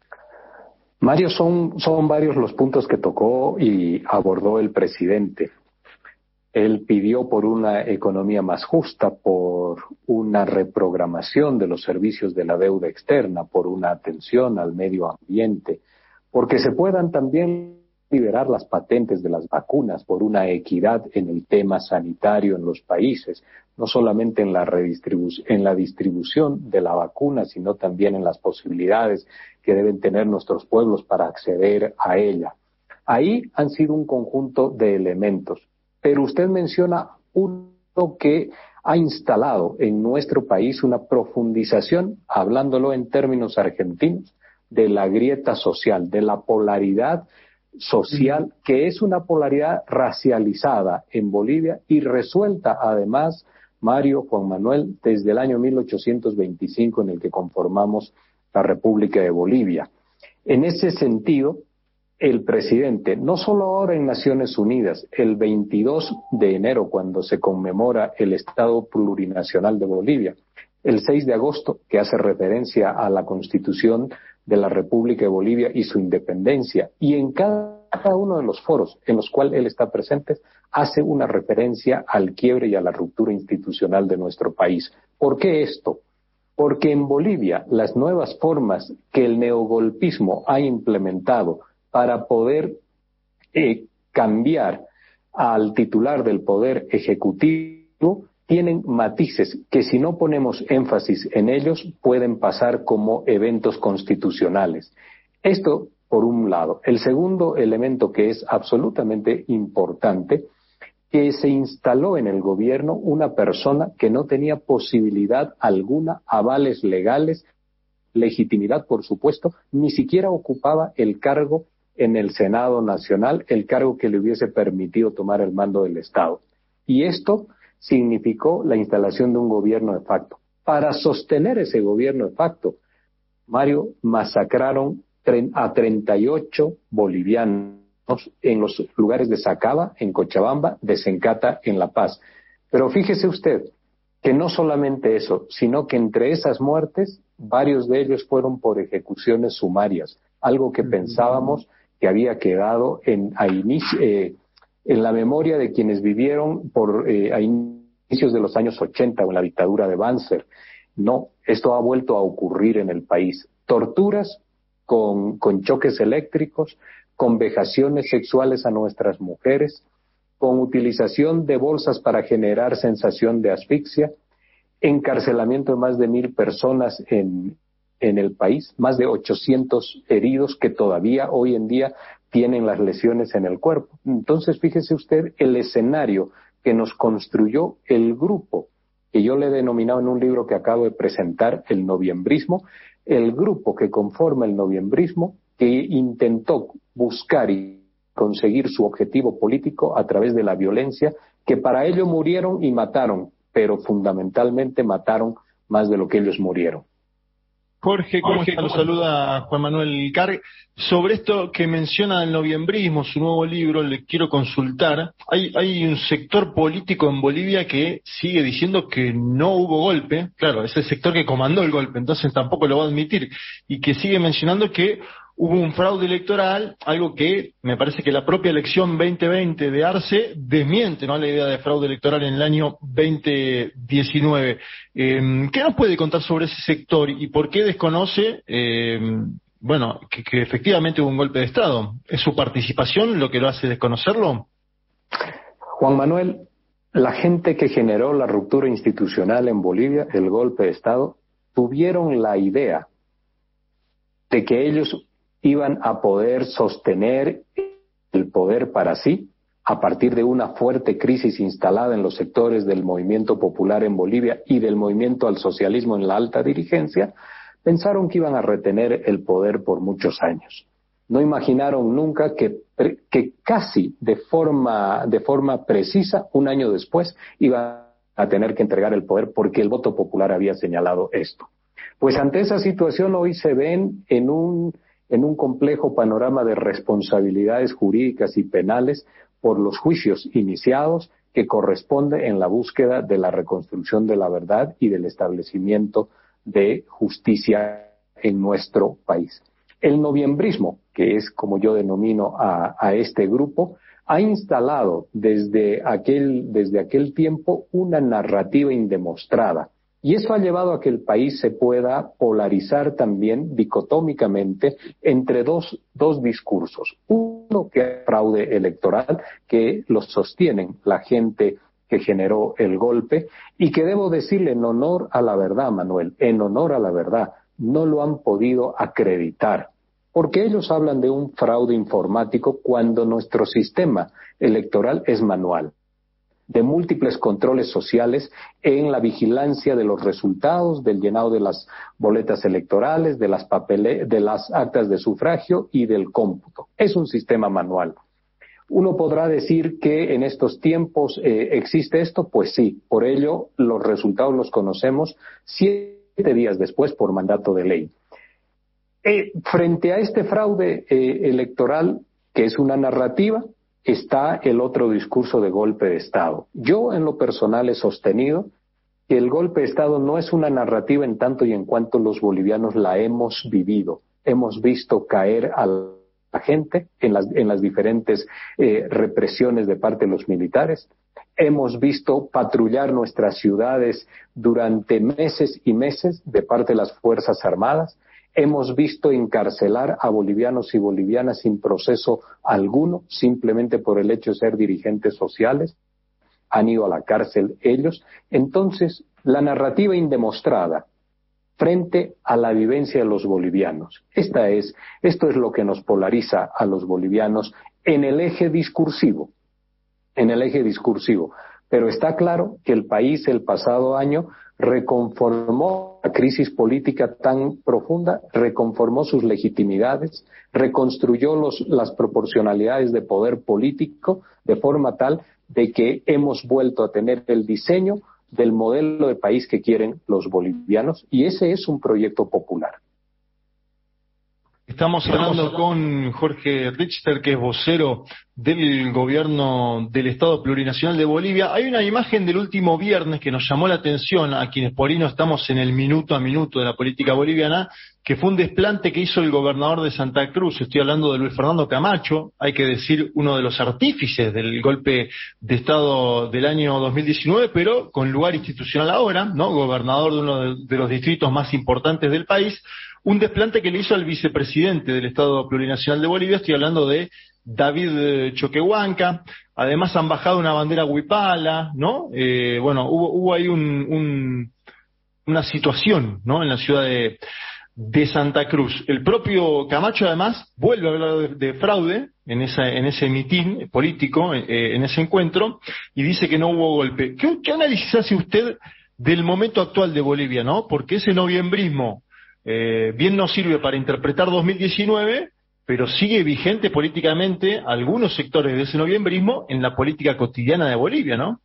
Mario, son, son varios los puntos que tocó y abordó el presidente. Él pidió por una economía más justa, por una reprogramación de los servicios de la deuda externa, por una atención al medio ambiente, porque se puedan también liberar las patentes de las vacunas, por una equidad en el tema sanitario en los países, no solamente en la redistribu- en la distribución de la vacuna, sino también en las posibilidades que deben tener nuestros pueblos para acceder a ella. Ahí han sido un conjunto de elementos, pero usted menciona uno que ha instalado en nuestro país una profundización, hablándolo en términos argentinos, de la grieta social, de la polaridad social, que es una polaridad racializada en Bolivia y resuelta además, Mario, Juan Manuel, desde el año mil ochocientos veinticinco en el que conformamos la República de Bolivia. En ese sentido, el presidente, no solo ahora en Naciones Unidas, el veintidós de enero, cuando se conmemora el Estado Plurinacional de Bolivia, el seis de agosto, que hace referencia a la Constitución de la República de Bolivia y su independencia, y en cada uno de los foros en los cuales él está presente, hace una referencia al quiebre y a la ruptura institucional de nuestro país. ¿Por qué esto? Porque en Bolivia las nuevas formas que el neogolpismo ha implementado para poder eh, cambiar al titular del Poder Ejecutivo tienen matices que, si no ponemos énfasis en ellos, pueden pasar como eventos constitucionales. Esto por un lado. El segundo elemento, que es absolutamente importante, que se instaló en el gobierno una persona que no tenía posibilidad alguna, avales legales, legitimidad por supuesto, ni siquiera ocupaba el cargo en el Senado Nacional, el cargo que le hubiese permitido tomar el mando del Estado. Y esto significó la instalación de un gobierno de facto. Para sostener ese gobierno de facto, Mario, masacraron a treinta y ocho bolivianos en los lugares de Sacaba, en Cochabamba, de Sencata, en La Paz. Pero fíjese usted que no solamente eso, sino que entre esas muertes, varios de ellos fueron por ejecuciones sumarias, algo que pensábamos que había quedado en, a inicio, eh, en la memoria de quienes vivieron por eh, a inicios de los años ochenta o en la dictadura de Banzer. No, esto ha vuelto a ocurrir en el país. Torturas con, con choques eléctricos, con vejaciones sexuales a nuestras mujeres, con utilización de bolsas para generar sensación de asfixia, encarcelamiento de más de mil personas en, en el país, más de ochocientos heridos que todavía hoy en día tienen las lesiones en el cuerpo. Entonces, fíjese usted el escenario que nos construyó el grupo, que yo le he denominado en un libro que acabo de presentar, el noviembrismo, el grupo que conforma el noviembrismo, que intentó buscar y conseguir su objetivo político a través de la violencia, que para ello murieron y mataron, pero fundamentalmente mataron más de lo que ellos murieron. Jorge, ¿cómo está? Lo saluda Juan Manuel Carg. Sobre esto que menciona el noviembrismo, su nuevo libro, le quiero consultar. Hay, hay un sector político en Bolivia que sigue diciendo que no hubo golpe. Claro, es el sector que comandó el golpe, entonces tampoco lo va a admitir. Y que sigue mencionando que hubo un fraude electoral, algo que me parece que la propia elección veinte veinte de Arce desmiente, ¿no?, la idea de fraude electoral en el año veinte diecinueve. Eh, ¿Qué nos puede contar sobre ese sector y por qué desconoce, eh, bueno, que, que efectivamente hubo un golpe de Estado? ¿Es su participación lo que lo hace desconocerlo? Juan Manuel, la gente que generó la ruptura institucional en Bolivia, el golpe de Estado, tuvieron la idea de que ellos iban a poder sostener el poder para sí a partir de una fuerte crisis instalada en los sectores del movimiento popular en Bolivia y del movimiento al socialismo en la alta dirigencia. Pensaron que iban a retener el poder por muchos años. No imaginaron nunca que, que casi de forma, de forma precisa, un año después, iban a tener que entregar el poder porque el voto popular había señalado esto. Pues ante esa situación hoy se ven en un en un complejo panorama de responsabilidades jurídicas y penales por los juicios iniciados que corresponde en la búsqueda de la reconstrucción de la verdad y del establecimiento de justicia en nuestro país. El noviembrismo, que es como yo denomino a, a este grupo, ha instalado desde aquel, desde aquel tiempo una narrativa indemostrada. Y eso ha llevado a que el país se pueda polarizar también dicotómicamente entre dos, dos discursos. Uno que es fraude electoral, que lo sostienen la gente que generó el golpe, y que debo decirle en honor a la verdad, Manuel, en honor a la verdad, no lo han podido acreditar. Porque ellos hablan de un fraude informático cuando nuestro sistema electoral es manual, de múltiples controles sociales en la vigilancia de los resultados, del llenado de las boletas electorales, de las papele de las actas de sufragio y del cómputo. Es un sistema manual. Uno podrá decir que en estos tiempos eh, existe esto, pues sí, por ello los resultados los conocemos siete días después por mandato de ley. Eh, frente a este fraude eh, electoral, que es una narrativa, está el otro discurso de golpe de Estado. Yo, en lo personal, he sostenido que el golpe de Estado no es una narrativa en tanto y en cuanto los bolivianos la hemos vivido. Hemos visto caer a la gente en las, en las diferentes eh, represiones de parte de los militares. Hemos visto patrullar nuestras ciudades durante meses y meses de parte de las Fuerzas Armadas. Hemos visto encarcelar a bolivianos y bolivianas sin proceso alguno, simplemente por el hecho de ser dirigentes sociales. Han ido a la cárcel ellos. Entonces, la narrativa indemostrada frente a la vivencia de los bolivianos. Esta es, esto es lo que nos polariza a los bolivianos en el eje discursivo. En el eje discursivo. Pero está claro que el país el pasado año reconformó la crisis política tan profunda, reconformó sus legitimidades, reconstruyó los, las proporcionalidades de poder político de forma tal de que hemos vuelto a tener el diseño del modelo de país que quieren los bolivianos, y ese es un proyecto popular. Estamos hablando con Jorge Richter, que es vocero del gobierno del Estado Plurinacional de Bolivia. Hay una imagen del último viernes que nos llamó la atención a quienes por ahí no estamos en el minuto a minuto de la política boliviana, que fue un desplante que hizo el gobernador de Santa Cruz. Estoy hablando de Luis Fernando Camacho, hay que decir uno de los artífices del golpe de Estado del año dos mil diecinueve, pero con lugar institucional ahora, ¿no? Gobernador de uno de, de los distritos más importantes del país. Un desplante que le hizo al vicepresidente del Estado Plurinacional de Bolivia, estoy hablando de David Choquehuanca. Además han bajado una bandera huipala, ¿no? Eh, bueno, hubo, hubo ahí un, un, una situación, ¿no?, en la ciudad de, de Santa Cruz. El propio Camacho además vuelve a hablar de, de fraude en esa, en ese mitin político, eh, en ese encuentro, y dice que no hubo golpe. ¿Qué, qué análisis hace usted del momento actual de Bolivia, no? Porque ese noviembrismo eh, bien nos sirve para interpretar dos mil diecinueve, pero sigue vigente políticamente algunos sectores de ese noviembrismo en la política cotidiana de Bolivia, ¿no?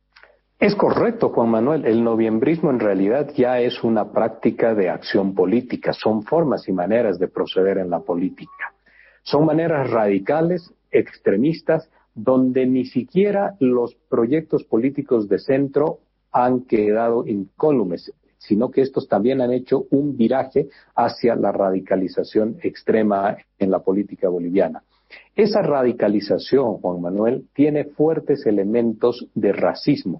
Es correcto, Juan Manuel. El noviembrismo en realidad ya es una práctica de acción política. Son formas y maneras de proceder en la política. Son maneras radicales, extremistas, donde ni siquiera los proyectos políticos de centro han quedado incólumes, sino que estos también han hecho un viraje hacia la radicalización extrema en la política boliviana. Esa radicalización, Juan Manuel, tiene fuertes elementos de racismo,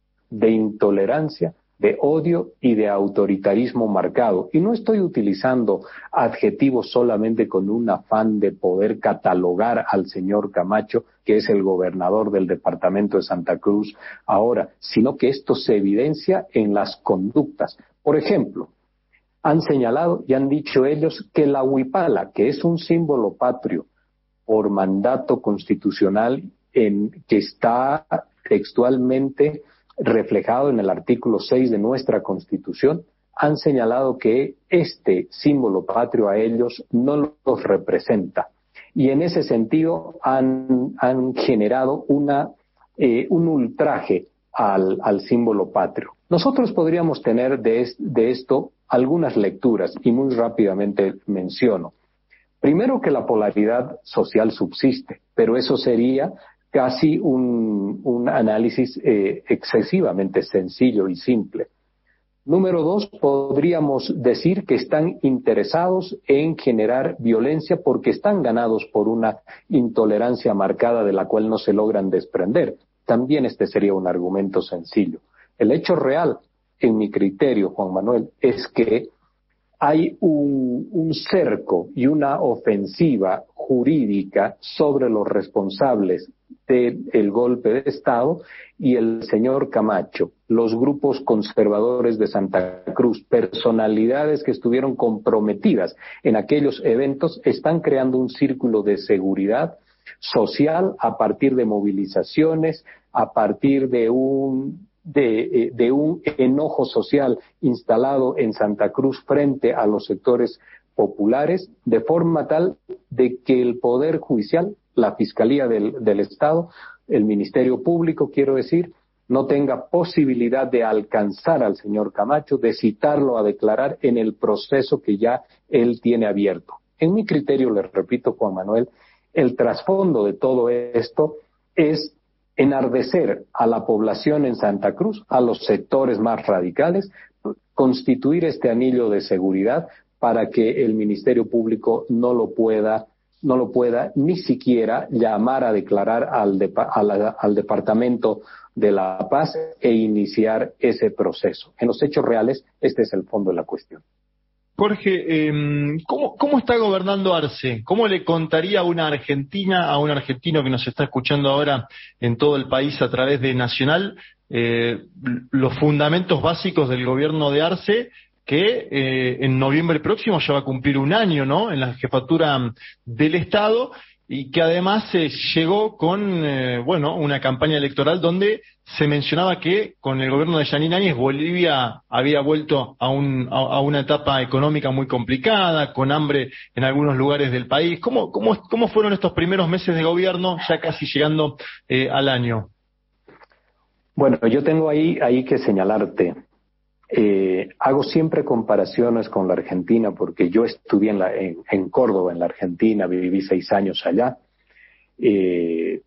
de intolerancia, de odio y de autoritarismo marcado. Y no estoy utilizando adjetivos solamente con un afán de poder catalogar al señor Camacho, que es el gobernador del departamento de Santa Cruz ahora, sino que esto se evidencia en las conductas. Por ejemplo, han señalado y han dicho ellos que la huipala, que es un símbolo patrio por mandato constitucional en, que está textualmente reflejado en el artículo seis de nuestra Constitución, han señalado que este símbolo patrio a ellos no los representa. Y en ese sentido han, han generado una, eh, un ultraje al, al símbolo patrio. Nosotros podríamos tener de, es, de esto algunas lecturas y muy rápidamente menciono. Primero, que la polaridad social subsiste, pero eso sería casi un, un análisis eh, excesivamente sencillo y simple. Número dos, podríamos decir que están interesados en generar violencia porque están ganados por una intolerancia marcada de la cual no se logran desprender. También este sería un argumento sencillo. El hecho real, en mi criterio, Juan Manuel, es que hay un, un cerco y una ofensiva jurídica sobre los responsables del golpe de Estado y el señor Camacho, los grupos conservadores de Santa Cruz, personalidades que estuvieron comprometidas en aquellos eventos, están creando un círculo de seguridad social a partir de movilizaciones, a partir de un De, de un enojo social instalado en Santa Cruz frente a los sectores populares, de forma tal de que el Poder Judicial, la Fiscalía del, del Estado, el Ministerio Público, quiero decir, no tenga posibilidad de alcanzar al señor Camacho, de citarlo a declarar en el proceso que ya él tiene abierto. En mi criterio, les repito, Juan Manuel, el trasfondo de todo esto es enardecer a la población en Santa Cruz, a los sectores más radicales, constituir este anillo de seguridad para que el Ministerio Público no lo pueda, no lo pueda ni siquiera llamar a declarar al, de, a la, al Departamento de la Paz e iniciar ese proceso. En los hechos reales, este es el fondo de la cuestión. Jorge, eh, ¿cómo, ¿cómo está gobernando Arce? ¿Cómo le contaría a una argentina, a un argentino que nos está escuchando ahora en todo el país a través de Nacional, eh, los fundamentos básicos del gobierno de Arce, que eh, en noviembre próximo ya va a cumplir un año, ¿no?, en la jefatura del Estado, y que además eh, llegó con, eh, bueno, una campaña electoral donde se mencionaba que con el gobierno de Yanine Áñez Bolivia había vuelto a, un, a, a una etapa económica muy complicada, con hambre en algunos lugares del país. ¿Cómo, cómo, cómo fueron estos primeros meses de gobierno, ya casi llegando eh, al año? Bueno, yo tengo ahí, ahí que señalarte. Eh, hago siempre comparaciones con la Argentina porque yo estudié en, la, en, en Córdoba, en la Argentina, viví seis años allá. Eh,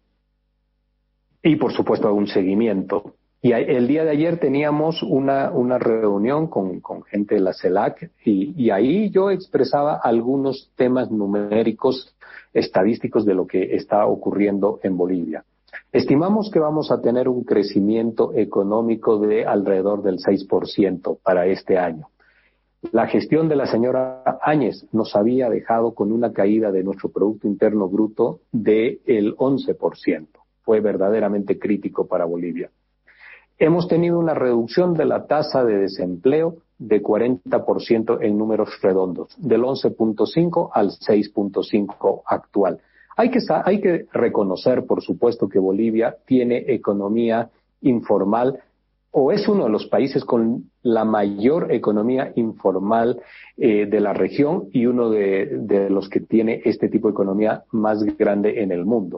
y por supuesto hago un seguimiento. Y el día de ayer teníamos una, una reunión con, con gente de la CELAC y, y ahí yo expresaba algunos temas numéricos, estadísticos de lo que está ocurriendo en Bolivia. Estimamos que vamos a tener un crecimiento económico de alrededor del seis por ciento para este año. La gestión de la señora Áñez nos había dejado con una caída de nuestro Producto Interno Bruto del once por ciento. Fue verdaderamente crítico para Bolivia. Hemos tenido una reducción de la tasa de desempleo de cuarenta por ciento en números redondos, del once punto cinco al seis punto cinco actual. Hay que, hay que reconocer, por supuesto, que Bolivia tiene economía informal, o es uno de los países con la mayor economía informal eh, de la región y uno de, de los que tiene este tipo de economía más grande en el mundo.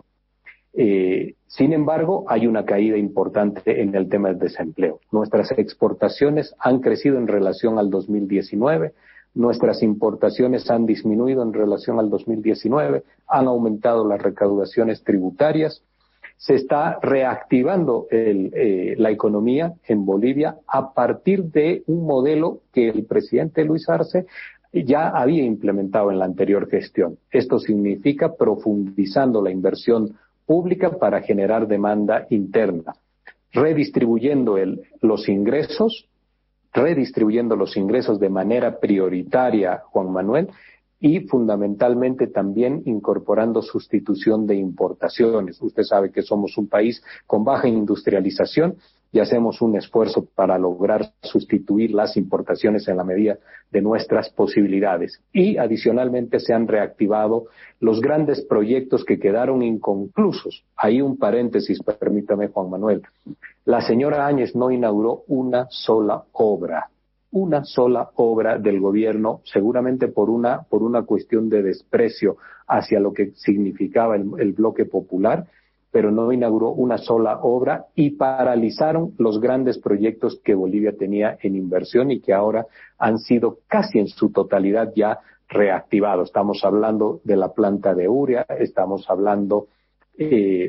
Eh, sin embargo, hay una caída importante en el tema del desempleo. Nuestras exportaciones han crecido en relación al dos mil diecinueve, nuestras importaciones han disminuido en relación al dos mil diecinueve, han aumentado las recaudaciones tributarias, se está reactivando el, eh, la economía en Bolivia a partir de un modelo que el presidente Luis Arce ya había implementado en la anterior gestión. Esto significa profundizando la inversión pública para generar demanda interna, redistribuyendo el, los ingresos, redistribuyendo los ingresos de manera prioritaria, Juan Manuel, y fundamentalmente también incorporando sustitución de importaciones. Usted sabe que somos un país con baja industrialización y hacemos un esfuerzo para lograr sustituir las importaciones en la medida de nuestras posibilidades. Y adicionalmente se han reactivado los grandes proyectos que quedaron inconclusos. Ahí un paréntesis, permítame, Juan Manuel. La señora Áñez no inauguró una sola obra. Una sola obra del gobierno, seguramente por una, por una cuestión de desprecio hacia lo que significaba el, el bloque popular, pero no inauguró una sola obra y paralizaron los grandes proyectos que Bolivia tenía en inversión y que ahora han sido casi en su totalidad ya reactivados. Estamos hablando de la planta de Uria, estamos hablando eh,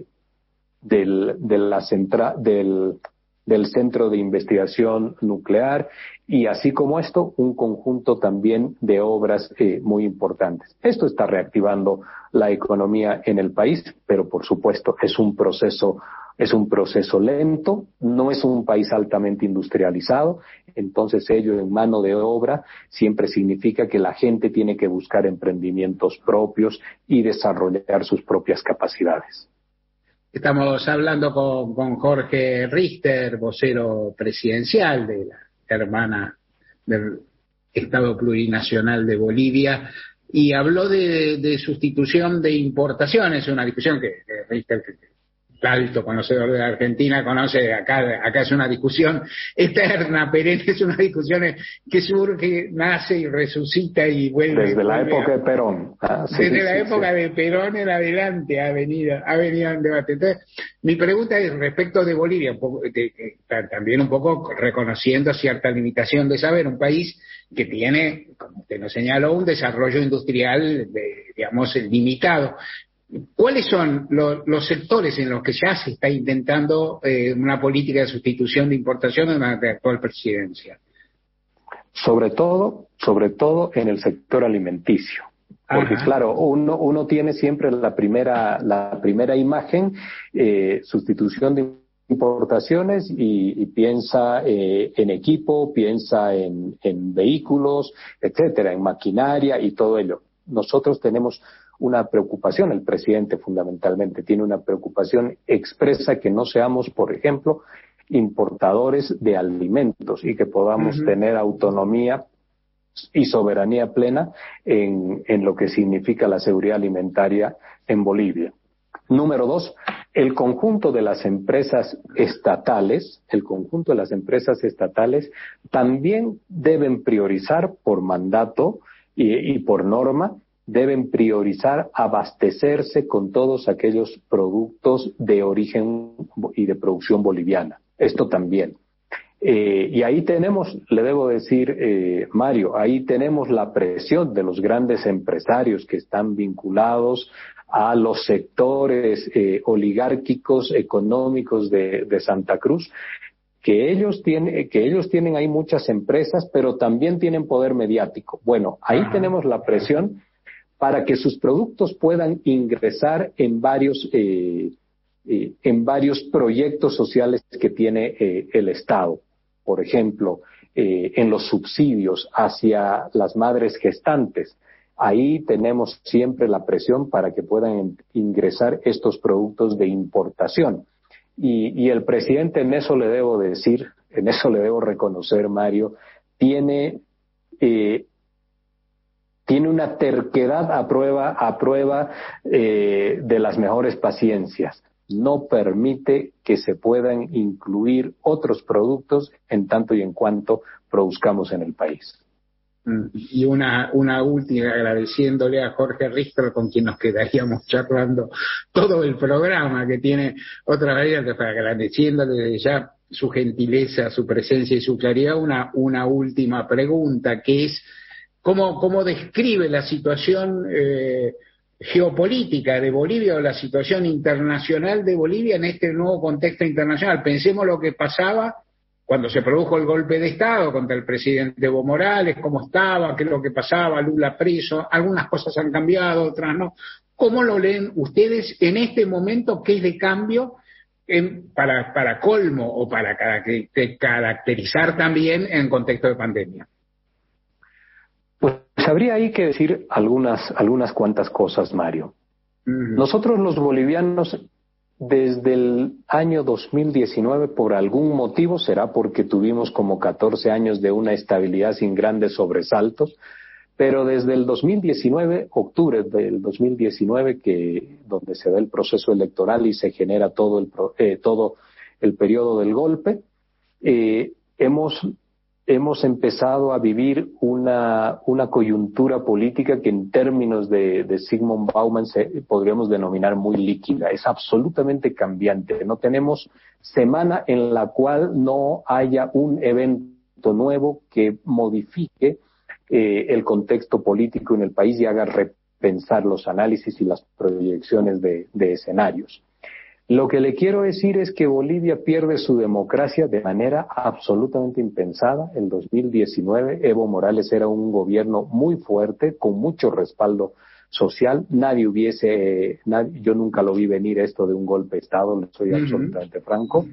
del, de la centra, del, del Centro de Investigación Nuclear, y así como esto, un conjunto también de obras eh, muy importantes. Esto está reactivando la economía en el país, pero por supuesto es un proceso, es un proceso lento, no es un país altamente industrializado, entonces ello en mano de obra siempre significa que la gente tiene que buscar emprendimientos propios y desarrollar sus propias capacidades. Estamos hablando con, con Jorge Richter, vocero presidencial de la hermana del Estado Plurinacional de Bolivia, y habló de, de sustitución de importaciones, una discusión que, que Richter, alto conocedor de la Argentina, conoce. Acá, acá es una discusión eterna, perenne, es una discusión que surge, nace y resucita y vuelve. Desde la vuelve época a, de Perón. Ah, sí, desde sí, la sí, época sí. de Perón en adelante ha venido, ha venido en debate. Entonces, mi pregunta es respecto de Bolivia, un poco, de, de, también un poco reconociendo cierta limitación de saber, un país que tiene, como usted nos señaló, un desarrollo industrial, de, digamos, limitado. ¿Cuáles son lo, los sectores en los que ya se está intentando eh, una política de sustitución de importación en la actual presidencia? Sobre todo, sobre todo en el sector alimenticio. Porque Ajá. claro, uno, uno tiene siempre la primera, la primera imagen, eh, sustitución de importaciones y, y piensa eh, en equipo, piensa en, en vehículos, etcétera, en maquinaria y todo ello. Nosotros tenemos una preocupación, el presidente fundamentalmente tiene una preocupación expresa que no seamos, por ejemplo, importadores de alimentos y que podamos uh-huh. tener autonomía y soberanía plena en, en lo que significa la seguridad alimentaria en Bolivia. Número dos, el conjunto de las empresas estatales, el conjunto de las empresas estatales también deben priorizar por mandato y, y por norma, deben priorizar abastecerse con todos aquellos productos de origen y de producción boliviana. Esto también. Eh, y ahí tenemos, le debo decir, eh, Mario, ahí tenemos la presión de los grandes empresarios que están vinculados a los sectores eh, oligárquicos económicos de, de Santa Cruz, que ellos tienen, que ellos tienen ahí muchas empresas, pero también tienen poder mediático. Bueno, ahí Ajá. tenemos la presión para que sus productos puedan ingresar en varios eh, eh, en varios proyectos sociales que tiene eh, el Estado. Por ejemplo, eh, en los subsidios hacia las madres gestantes. Ahí tenemos siempre la presión para que puedan ingresar estos productos de importación. Y, y el presidente, en eso le debo decir, en eso le debo reconocer, Mario, tiene, eh, tiene una terquedad a prueba, a prueba eh, de las mejores paciencias. No permite que se puedan incluir otros productos en tanto y en cuanto produzcamos en el país. Y una, una última, agradeciéndole a Jorge Richter, con quien nos quedaríamos charlando todo el programa, que tiene otra vez, agradeciéndole desde ya su gentileza, su presencia y su claridad. Una, una última pregunta, que es, ¿cómo, cómo describe la situación eh, geopolítica de Bolivia o la situación internacional de Bolivia en este nuevo contexto internacional? Pensemos lo que pasaba cuando se produjo el golpe de Estado contra el presidente Evo Morales, cómo estaba, qué es lo que pasaba, Lula preso, algunas cosas han cambiado, otras no. ¿Cómo lo leen ustedes en este momento? ¿Qué es de cambio en, para, para colmo o para caracterizar también en contexto de pandemia? Pues habría ahí que decir algunas, algunas cuantas cosas, Mario. Uh-huh. Nosotros los bolivianos, desde el año dos mil diecinueve, por algún motivo, será porque tuvimos como catorce años de una estabilidad sin grandes sobresaltos, pero desde el dos mil diecinueve, octubre del dos mil diecinueve, que donde se da el proceso electoral y se genera todo el, eh, todo el periodo del golpe, eh, hemos hemos empezado a vivir una, una coyuntura política que en términos de, de Zygmunt Bauman se, podríamos denominar muy líquida. Es absolutamente cambiante. No tenemos semana en la cual no haya un evento nuevo que modifique eh, el contexto político en el país y haga repensar los análisis y las proyecciones de, de escenarios. Lo que le quiero decir es que Bolivia pierde su democracia de manera absolutamente impensada. En dos mil diecinueve, Evo Morales era un gobierno muy fuerte, con mucho respaldo social. Nadie hubiese, nadie, yo nunca lo vi venir esto de un golpe de Estado, le soy uh-huh. absolutamente franco.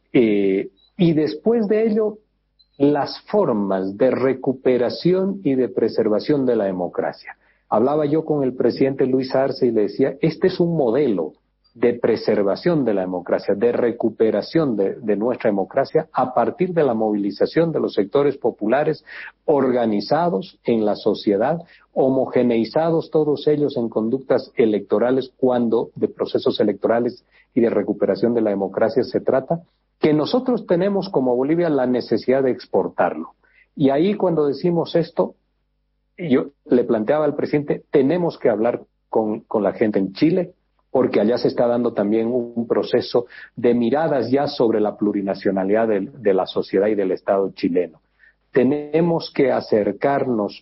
Eh, y después de ello, las formas de recuperación y de preservación de la democracia. Hablaba yo con el presidente Luis Arce y le decía, este es un modelo de preservación de la democracia, de recuperación de, de nuestra democracia a partir de la movilización de los sectores populares organizados en la sociedad, homogeneizados todos ellos en conductas electorales cuando de procesos electorales y de recuperación de la democracia se trata, que nosotros tenemos como Bolivia la necesidad de exportarlo. Y ahí cuando decimos esto, yo le planteaba al presidente, tenemos que hablar con, con la gente en Chile, porque allá se está dando también un proceso de miradas ya sobre la plurinacionalidad de, de la sociedad y del Estado chileno. Tenemos que acercarnos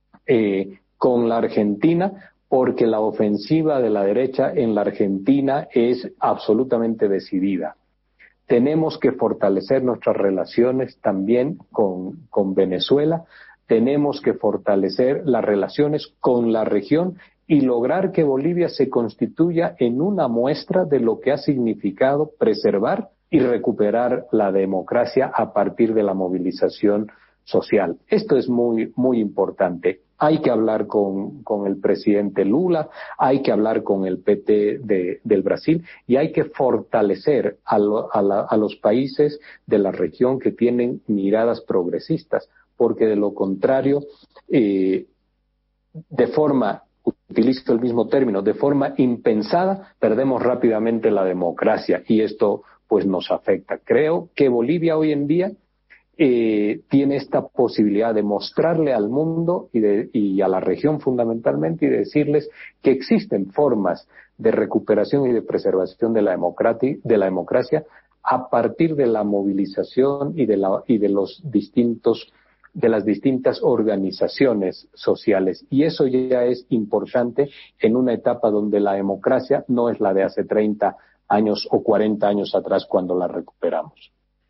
eh, con la Argentina, porque la ofensiva de la derecha en la Argentina es absolutamente decidida. Tenemos que fortalecer nuestras relaciones también con, con Venezuela, tenemos que fortalecer las relaciones con la región y lograr que Bolivia se constituya en una muestra de lo que ha significado preservar y recuperar la democracia a partir de la movilización social. Esto es muy, muy importante. Hay que hablar con, con el presidente Lula, hay que hablar con el P T de, del Brasil y hay que fortalecer a, lo, a, la, a los países de la región que tienen miradas progresistas, porque de lo contrario, eh, de forma utilizo el mismo término, de forma impensada, perdemos rápidamente la democracia y esto pues nos afecta. Creo que Bolivia hoy en día eh, tiene esta posibilidad de mostrarle al mundo y, de, y a la región fundamentalmente y de decirles que existen formas de recuperación y de preservación de la, de la democracia a partir de la movilización y de, la, y de los distintos de las distintas organizaciones sociales. Y eso ya es importante en una etapa donde la democracia no es la de hace treinta años o cuarenta años atrás cuando la recuperamos.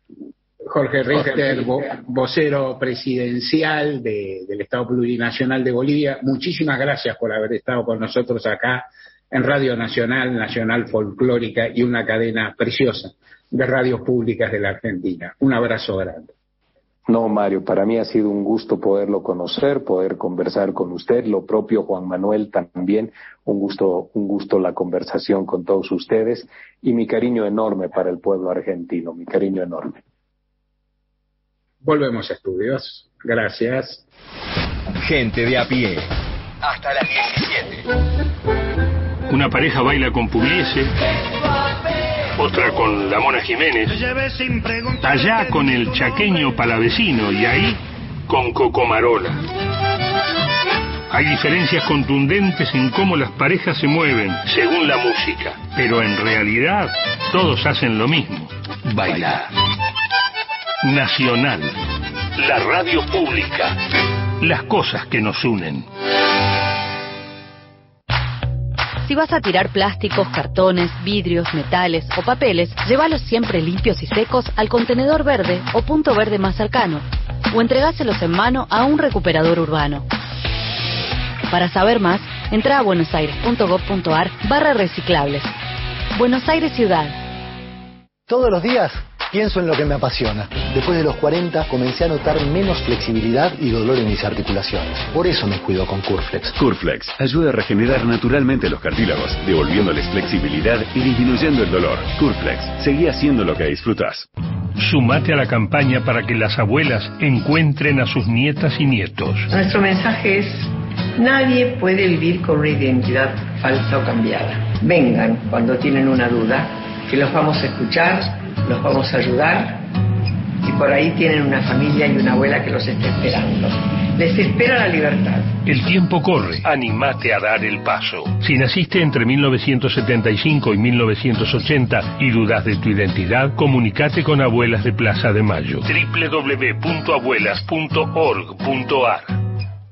Jorge Richter, vo, vocero presidencial de, del Estado Plurinacional de Bolivia, muchísimas gracias por haber estado con nosotros acá en Radio Nacional, Nacional Folclórica y una cadena preciosa de radios públicas de la Argentina. Un abrazo grande. No, Mario, para mí ha sido un gusto poderlo conocer, poder conversar con usted, lo propio Juan Manuel también, un gusto, un gusto la conversación con todos ustedes y mi cariño enorme para el pueblo argentino, mi cariño enorme. Volvemos a estudios. Gracias. Gente de a pie. Hasta las diecisiete. Una pareja baila con Pugliese, otra con la Mona Jiménez, allá con el chaqueño Palavecino y ahí con Cocomarola. Hay diferencias contundentes en cómo las parejas se mueven según la música, pero en realidad todos hacen lo mismo: bailar. Nacional, la radio pública, las cosas que nos unen. Si vas a tirar plásticos, cartones, vidrios, metales o papeles, llévalos siempre limpios y secos al contenedor verde o punto verde más cercano, o entregáselos en mano a un recuperador urbano. Para saber más, entra a buenosaires.gov.ar barra reciclables. Buenos Aires Ciudad. Todos los días pienso en lo que me apasiona. Después de los cuarenta comencé a notar menos flexibilidad y dolor en mis articulaciones. Por eso me cuido con Curflex. Curflex ayuda a regenerar naturalmente los cartílagos, devolviéndoles flexibilidad y disminuyendo el dolor. Curflex, seguí haciendo lo que disfrutás. Sumate a la campaña para que las abuelas encuentren a sus nietas y nietos. Nuestro mensaje es: nadie puede vivir con una identidad falsa o cambiada. Vengan cuando tienen una duda, que los vamos a escuchar, los vamos a ayudar, y por ahí tienen una familia y una abuela que los está esperando. Les espera la libertad. El tiempo corre. Animate a dar el paso. Si naciste entre mil novecientos setenta y cinco y mil novecientos ochenta y dudas de tu identidad, comunicate con Abuelas de Plaza de Mayo. doble u doble u doble u punto abuelas punto org punto a r.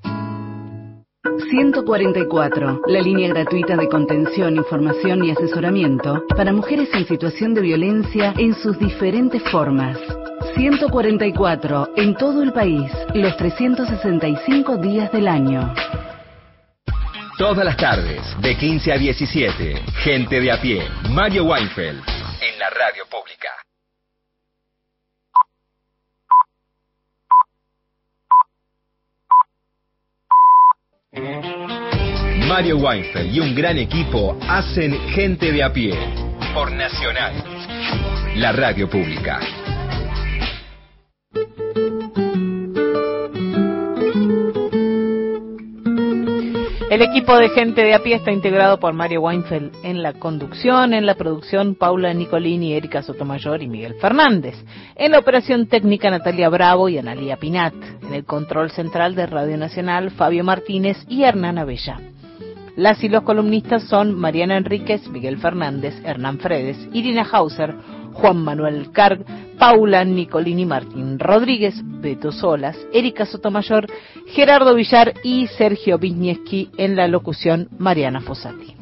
ciento cuarenta y cuatro, la línea gratuita de contención, información y asesoramiento para mujeres en situación de violencia en sus diferentes formas. ciento cuarenta y cuatro, en todo el país, los trescientos sesenta y cinco días del año. Todas las tardes, de quince a diecisiete, Gente de a pie, Mario Weinfeld, en la radio pública. Mario Weinfeld y un gran equipo hacen Gente de a pie por Nacional, la radio pública. El equipo de Gente de a pie está integrado por Mario Weinfeld en la conducción, en la producción Paula Nicolini, Erika Sotomayor y Miguel Fernández, en la operación técnica Natalia Bravo y Analía Pinat, en el control central de Radio Nacional Fabio Martínez y Hernán Abella. Las y los columnistas son Mariana Enríquez, Miguel Fernández, Hernán Fredes, Irina Hauser, Juan Manuel Carg, Paula Nicolini, Martín Rodríguez, Beto Solas, Erika Sotomayor, Gerardo Villar y Sergio Wisniewski, en la locución Mariana Fossati.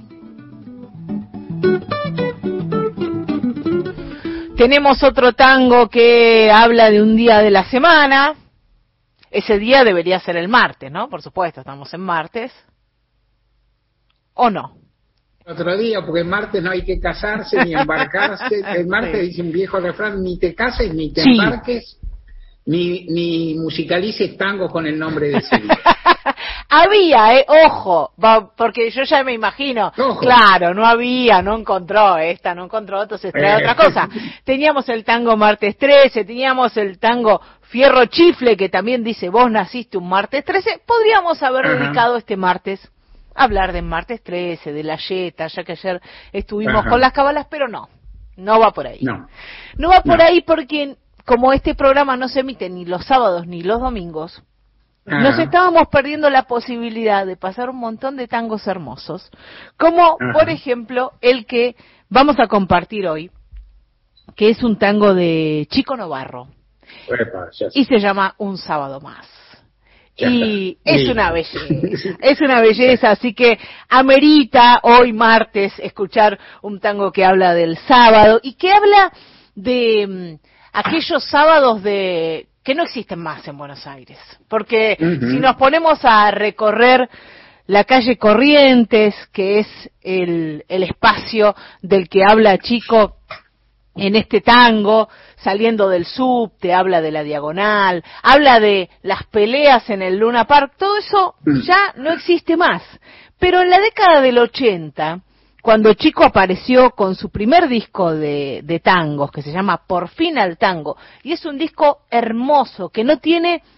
Tenemos otro tango que habla de un día de la semana. Ese día debería ser el martes, ¿no? Por supuesto, estamos en martes. ¿O no? Otro día, porque el martes no hay que casarse ni embarcarse. El martes dice un viejo refrán: ni te cases, ni te sí. embarques, ni, ni musicalices tangos con el nombre de ese día. Había, eh, ojo, porque yo ya me imagino, ojo. Claro, no había, no encontró esta, no encontró, entonces trae otra cosa. Teníamos el tango martes trece, teníamos el tango Fierro Chifle, que también dice vos naciste un martes trece. Podríamos haber Ajá. dedicado este martes hablar de martes trece, de la yeta, ya que ayer estuvimos Ajá. con las cabalas, pero no, no va por ahí. No, no va por no. ahí porque como este programa no se emite ni los sábados ni los domingos, Ajá. nos estábamos perdiendo la posibilidad de pasar un montón de tangos hermosos, como Ajá. por ejemplo el que vamos a compartir hoy, que es un tango de Chico Novarro, Epa, y se llama Un sábado más. Y es una belleza, es una belleza, así que amerita hoy martes escuchar un tango que habla del sábado y que habla de um, aquellos sábados de que no existen más en Buenos Aires, porque uh-huh. si nos ponemos a recorrer la calle Corrientes, que es el, el espacio del que habla Chico en este tango, saliendo del subte, habla de la diagonal, habla de las peleas en el Luna Park, todo eso ya no existe más. Pero en la década del ochenta, cuando Chico apareció con su primer disco de, de tangos, que se llama Por fin al tango, y es un disco hermoso, que no tiene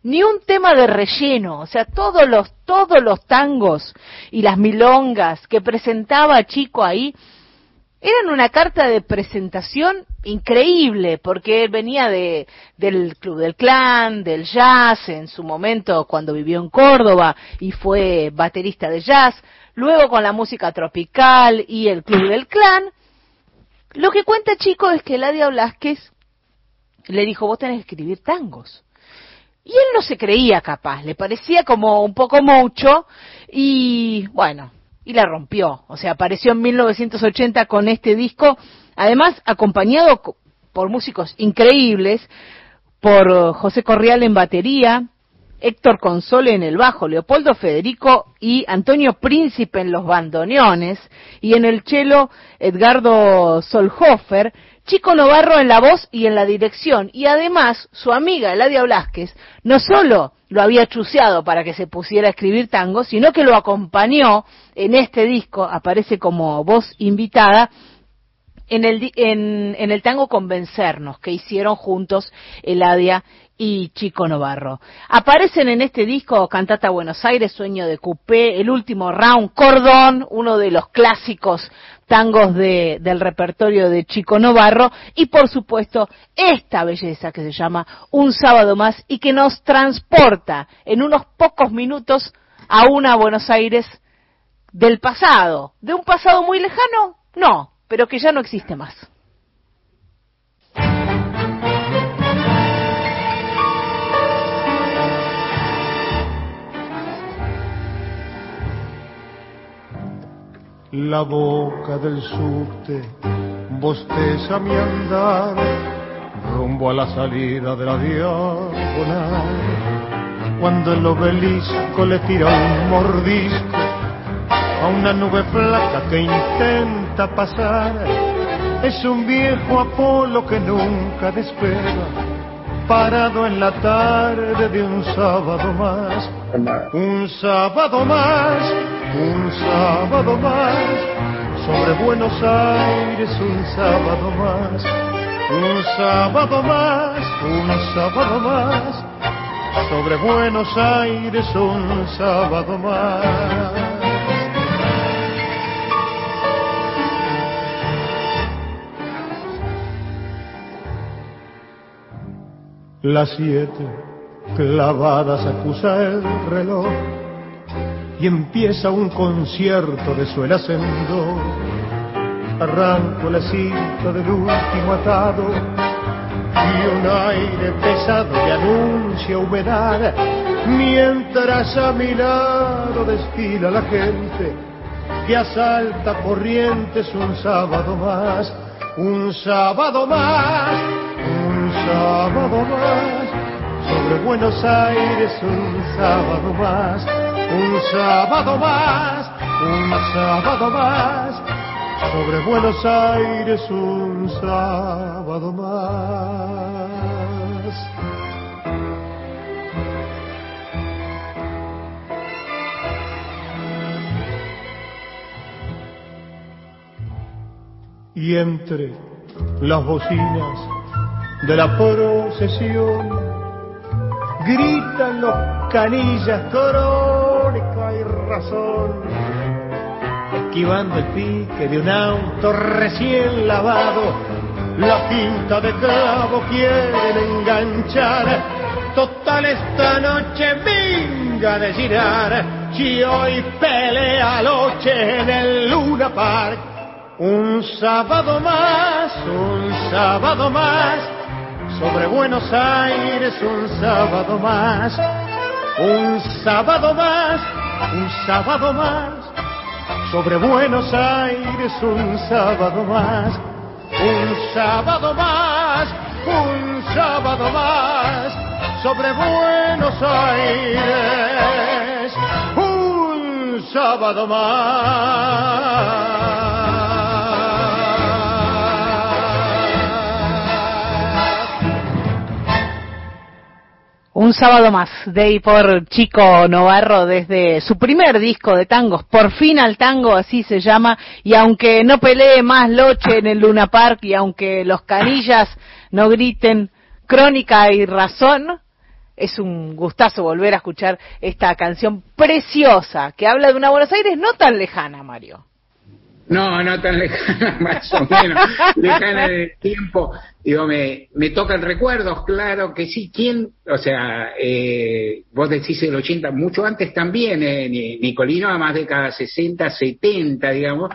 ni un tema de relleno. O sea, todos los, todos los tangos y las milongas que presentaba Chico ahí eran una carta de presentación increíble, porque él venía de, del Club del Clan, del jazz, en su momento cuando vivió en Córdoba y fue baterista de jazz, luego con la música tropical y el Club del Clan. Lo que cuenta Chico es que Eladia Blasquez le dijo, vos tenés que escribir tangos. Y él no se creía capaz, le parecía como un poco mucho, y bueno, y la rompió. O sea, apareció en mil novecientos ochenta con este disco, además acompañado por músicos increíbles, por José Correal en batería, Héctor Console en el bajo, Leopoldo Federico y Antonio Príncipe en los bandoneones, y en el cello Edgardo Solhofer, Chico Novarro en la voz y en la dirección, y además su amiga Eladia Blasquez no solo lo había chuseado para que se pusiera a escribir tango, sino que lo acompañó en este disco, aparece como voz invitada, en el, en, en el tango Convencernos, que hicieron juntos Eladia y Chico Novarro. Aparecen en este disco Cantata Buenos Aires, Sueño de Coupé, El Último Round, Cordón, uno de los clásicos tangos de, del repertorio de Chico Novarro, y por supuesto esta belleza que se llama Un Sábado Más y que nos transporta en unos pocos minutos a una Buenos Aires del pasado. ¿De un pasado muy lejano? No, pero que ya no existe más. La boca del subte bosteza mi andar rumbo a la salida de la diagonal, cuando el obelisco le tira un mordisco a una nube flaca que intenta pasar. Es un viejo Apolo que nunca despega, parado en la tarde de un sábado más. Un sábado más, un sábado más, sobre Buenos Aires un sábado más. Un sábado más, un sábado más, sobre Buenos Aires un sábado más. Las siete clavadas acusa el reloj y empieza un concierto de suelas en do. Arranco la cinta del último atado y un aire pesado que anuncia humedad, mientras a mi lado desfila la gente que asalta Corrientes un sábado más. Un sábado más, un sábado más, sobre Buenos Aires un sábado más. Un sábado más, un sábado más, sobre Buenos Aires un sábado más. Y entre las bocinas de la procesión gritan los canillas, crónica y razón, esquivando el pique de un auto recién lavado. La pinta de clavo quieren enganchar, total esta noche venga de girar, si hoy pelea Loche en el Luna Park. Un sábado más, un sábado más, sobre Buenos Aires un sábado más. Un sábado más, un sábado más, sobre Buenos Aires un sábado más. Un sábado más, un sábado más, sobre Buenos Aires un sábado más. Un sábado más, de y por Chico Novarro, desde su primer disco de tangos, Por fin al tango, así se llama, y aunque no pelee más Loche en el Luna Park, y aunque los canillas no griten crónica y razón, es un gustazo volver a escuchar esta canción preciosa que habla de una Buenos Aires no tan lejana, Mario. No, no tan lejana, más o menos, lejana en el tiempo. Digo, me, me tocan recuerdos, claro que sí. ¿Quién? O sea, eh, vos decís el ochenta, mucho antes también, eh, Nicolino, a más de cada sesenta, setenta, digamos,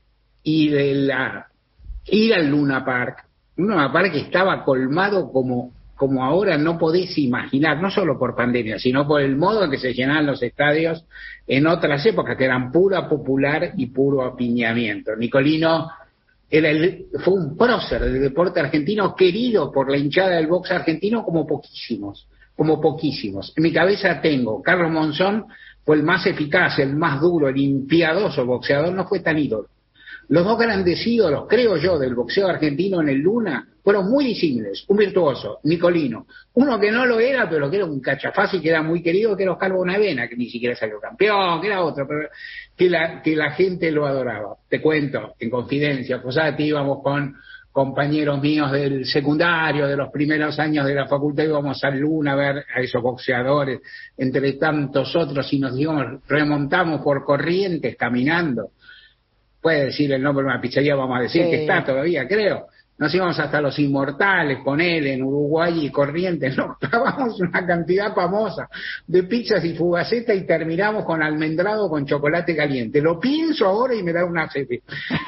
y de la ir al Luna Park. Un Luna Park que estaba colmado como, como ahora no podés imaginar, no solo por pandemia, sino por el modo en que se llenaban los estadios en otras épocas, que eran pura popular y puro apiñamiento. Nicolino era el, fue un prócer del deporte argentino, querido por la hinchada del box argentino como poquísimos, como poquísimos. En mi cabeza tengo, Carlos Monzón fue el más eficaz, el más duro, el impiadoso boxeador, no fue tan ídolo. Los dos grandes ídolos, creo yo, del boxeo argentino en el Luna, fueron muy disímiles. Un virtuoso, Nicolino. Uno que no lo era, pero que era un cachafácil, que era muy querido, que era Oscar Bonavena, que ni siquiera salió campeón, que era otro, pero que la, que la gente lo adoraba. Te cuento, en confidencia, Fossati, íbamos con compañeros míos del secundario, de los primeros años de la facultad, íbamos al Luna a ver a esos boxeadores, entre tantos otros, y nos digamos, remontamos por Corrientes caminando. Puede decir el nombre de una pizzería, vamos a decir sí. Que está todavía, creo. Nos íbamos hasta Los Inmortales con él en Uruguay y Corrientes, nos clavamos una cantidad famosa de pizzas y fugacetas y terminamos con almendrado con chocolate caliente. Lo pienso ahora y me da una sed.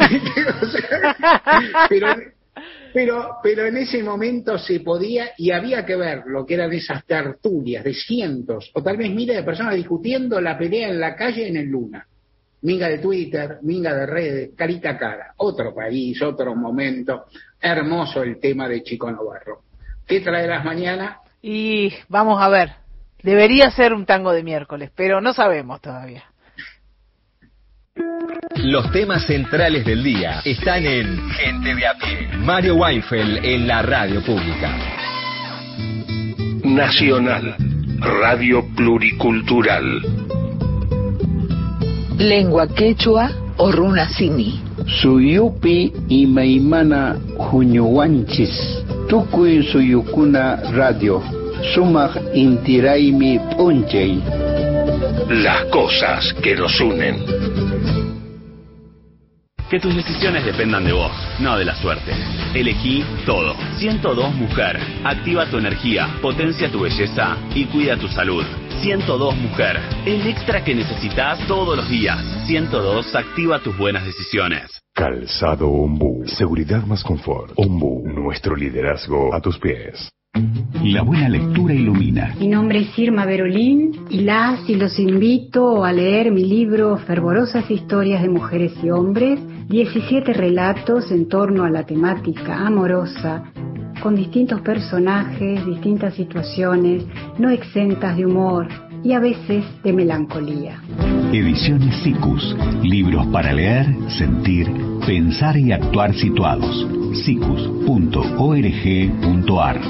O sea, pero, pero, pero en ese momento se podía y había que ver lo que eran esas tertulias de cientos o tal vez miles de personas discutiendo la pelea en la calle en el Luna. Minga de Twitter, minga de redes, carita a cara. Otro país, otro momento. Hermoso el tema de Chico Novarro. ¿Qué trae las mañanas? Y vamos a ver. Debería ser un tango de miércoles, pero no sabemos todavía. Los temas centrales del día están en Gente de a pie. Mario Weinfeld en la radio pública. Nacional, radio pluricultural. Lengua quechua o runasini. Suyupi y Maimana Juñuanchis. Tukuy Suyukuna Radio. Sumaq Intiraimi Punchei. Las cosas que nos unen. Que tus decisiones dependan de vos, no de la suerte. Elegí todo. ciento dos Mujer. Activa tu energía, potencia tu belleza y cuida tu salud. ciento dos Mujer. El extra que necesitas todos los días. ciento dos activa tus buenas decisiones. Calzado Ombú. Seguridad más confort. Ombú. Nuestro liderazgo a tus pies. La buena lectura ilumina. Mi nombre es Irma Berolín y las y los invito a leer mi libro Fervorosas historias de mujeres y hombres, diecisiete relatos en torno a la temática amorosa, con distintos personajes, distintas situaciones, no exentas de humor y a veces de melancolía. Ediciones Sicus, libros para leer, sentir, pensar y actuar situados. sicus punto org punto ar.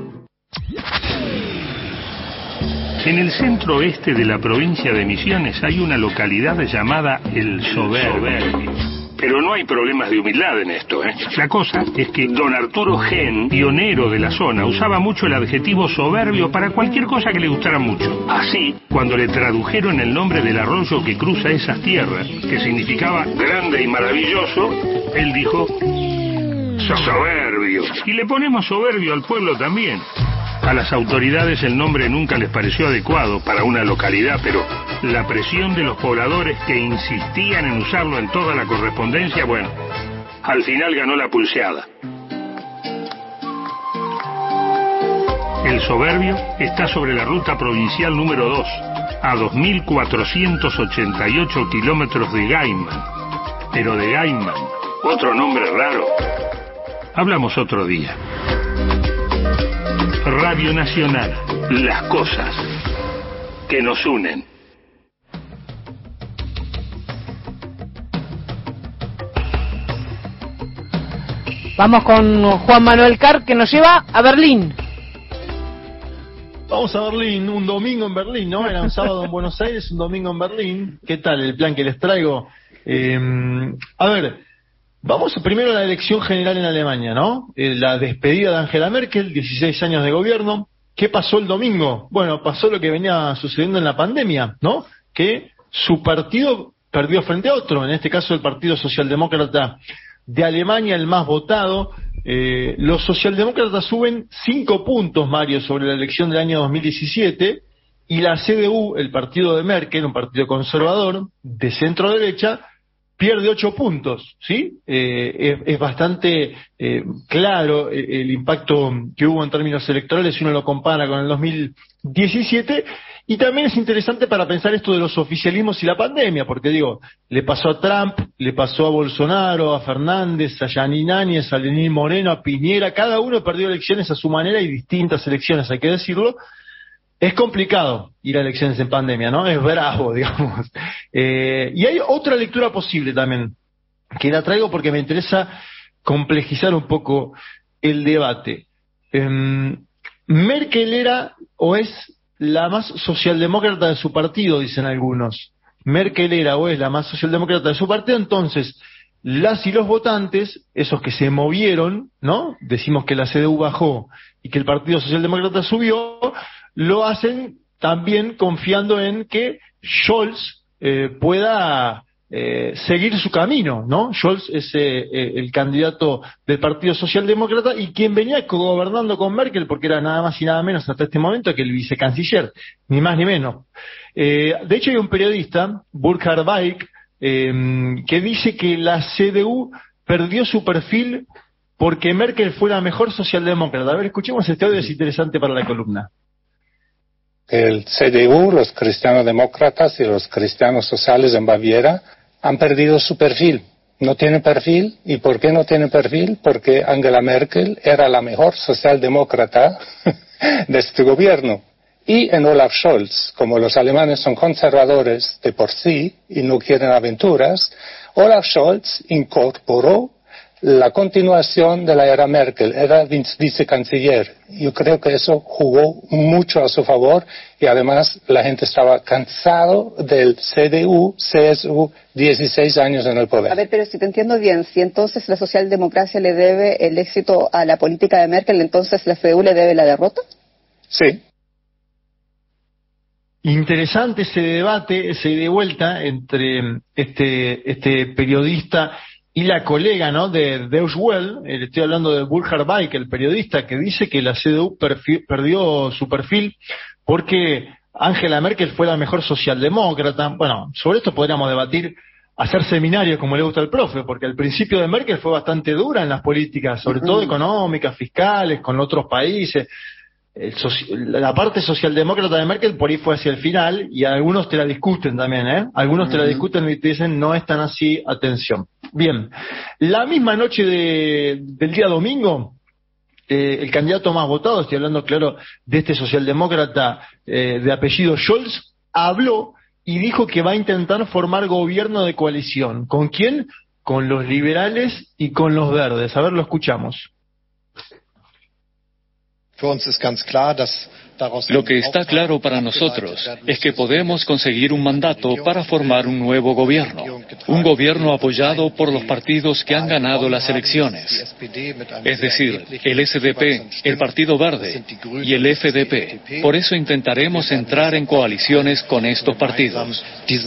En el centro oeste de la provincia de Misiones hay una localidad llamada El Soberbio. Pero no hay problemas de humildad en esto, ¿eh? La cosa es que don Arturo Gen, pionero de la zona, usaba mucho el adjetivo soberbio para cualquier cosa que le gustara mucho. Así, cuando le tradujeron el nombre del arroyo que cruza esas tierras, que significaba grande y maravilloso, él dijo soberbio. Y le ponemos soberbio al pueblo también. A las autoridades el nombre nunca les pareció adecuado para una localidad, pero la presión de los pobladores que insistían en usarlo en toda la correspondencia, bueno, al final ganó la pulseada. El Soberbio está sobre la ruta provincial número dos, a dos mil cuatrocientos ochenta y ocho kilómetros de Gaiman. Pero de Gaiman, otro nombre raro. Hablamos otro día. Radio Nacional, las cosas que nos unen. Vamos con Juan Manuel Carr, que nos lleva a Berlín. Vamos a Berlín, un domingo en Berlín, ¿no? Era un sábado en Buenos Aires, un domingo en Berlín. ¿Qué tal el plan que les traigo? Eh, a ver, vamos primero a la elección general en Alemania, ¿no? Eh, la despedida de Angela Merkel, dieciséis años de gobierno, ¿qué pasó el domingo? Bueno, pasó lo que venía sucediendo en la pandemia, ¿no? Que su partido perdió frente a otro, en este caso el Partido Socialdemócrata de Alemania, el más votado. Eh, los socialdemócratas suben cinco puntos, Mario, sobre la elección del año dos mil diecisiete, y la C D U, el partido de Merkel, un partido conservador, de centro derecha, pierde ocho puntos, ¿sí? Eh, es, es bastante eh, claro el, el impacto que hubo en términos electorales si uno lo compara con el dos mil diecisiete, y también es interesante para pensar esto de los oficialismos y la pandemia, porque digo, le pasó a Trump, le pasó a Bolsonaro, a Fernández, a Yanine Áñez, a Lenín Moreno, a Piñera, cada uno perdió elecciones a su manera y distintas elecciones, hay que decirlo. Es complicado ir a elecciones en pandemia, ¿no? Es bravo, digamos. Eh, y hay otra lectura posible también, que la traigo porque me interesa complejizar un poco el debate. Eh, Merkel era o es la más socialdemócrata de su partido, dicen algunos. Merkel era o es la más socialdemócrata de su partido, entonces las y los votantes, esos que se movieron, ¿no? Decimos que la C D U bajó y que el Partido Socialdemócrata subió, lo hacen también confiando en que Scholz eh, pueda eh, seguir su camino, ¿no? Scholz es eh, eh, el candidato del Partido Socialdemócrata y quien venía gobernando con Merkel, porque era nada más y nada menos hasta este momento que el vicecanciller, ni más ni menos. Eh, de hecho hay un periodista, Burkhard Weick, eh, que dice que la C D U perdió su perfil porque Merkel fue la mejor socialdemócrata. A ver, escuchemos este audio, es interesante para la columna. El C D U, los cristianos-demócratas y los cristianos sociales en Baviera han perdido su perfil. No tienen perfil. ¿Y por qué no tienen perfil? Porque Angela Merkel era la mejor socialdemócrata de este gobierno. Y en Olaf Scholz, como los alemanes son conservadores de por sí y no quieren aventuras, Olaf Scholz incorporó la continuación de la era Merkel, era vicecanciller. Yo creo que eso jugó mucho a su favor y además la gente estaba cansado del C D U, C S U, dieciséis años en el poder. A ver, pero si te entiendo bien, si entonces la socialdemocracia le debe el éxito a la política de Merkel, entonces la C D U le debe la derrota. Sí. Interesante ese debate, ese de vuelta entre este, este periodista y la colega, ¿no?, de Deutsche Welle. Estoy hablando de Burkhard Weick, el periodista, que dice que la C D U perfi- perdió su perfil porque Angela Merkel fue la mejor socialdemócrata. Bueno, sobre esto podríamos debatir, hacer seminarios como le gusta al profe, porque al principio de Merkel fue bastante dura en las políticas, sobre todo económicas, fiscales, con otros países. El soci- la parte socialdemócrata de Merkel por ahí fue hacia el final, y algunos te la discuten también, ¿eh? Algunos te la discuten y te dicen no es tan así, atención. Bien, la misma noche de, del día domingo, eh, el candidato más votado, estoy hablando claro de este socialdemócrata eh, de apellido Scholz, habló y dijo que va a intentar formar gobierno de coalición. ¿Con quién? Con los liberales y con los verdes. A ver, lo escuchamos. Lo que está claro para nosotros es que podemos conseguir un mandato para formar un nuevo gobierno, un gobierno apoyado por los partidos que han ganado las elecciones, es decir, el S D P, el Partido Verde y el F D P. Por eso intentaremos entrar en coaliciones con estos partidos.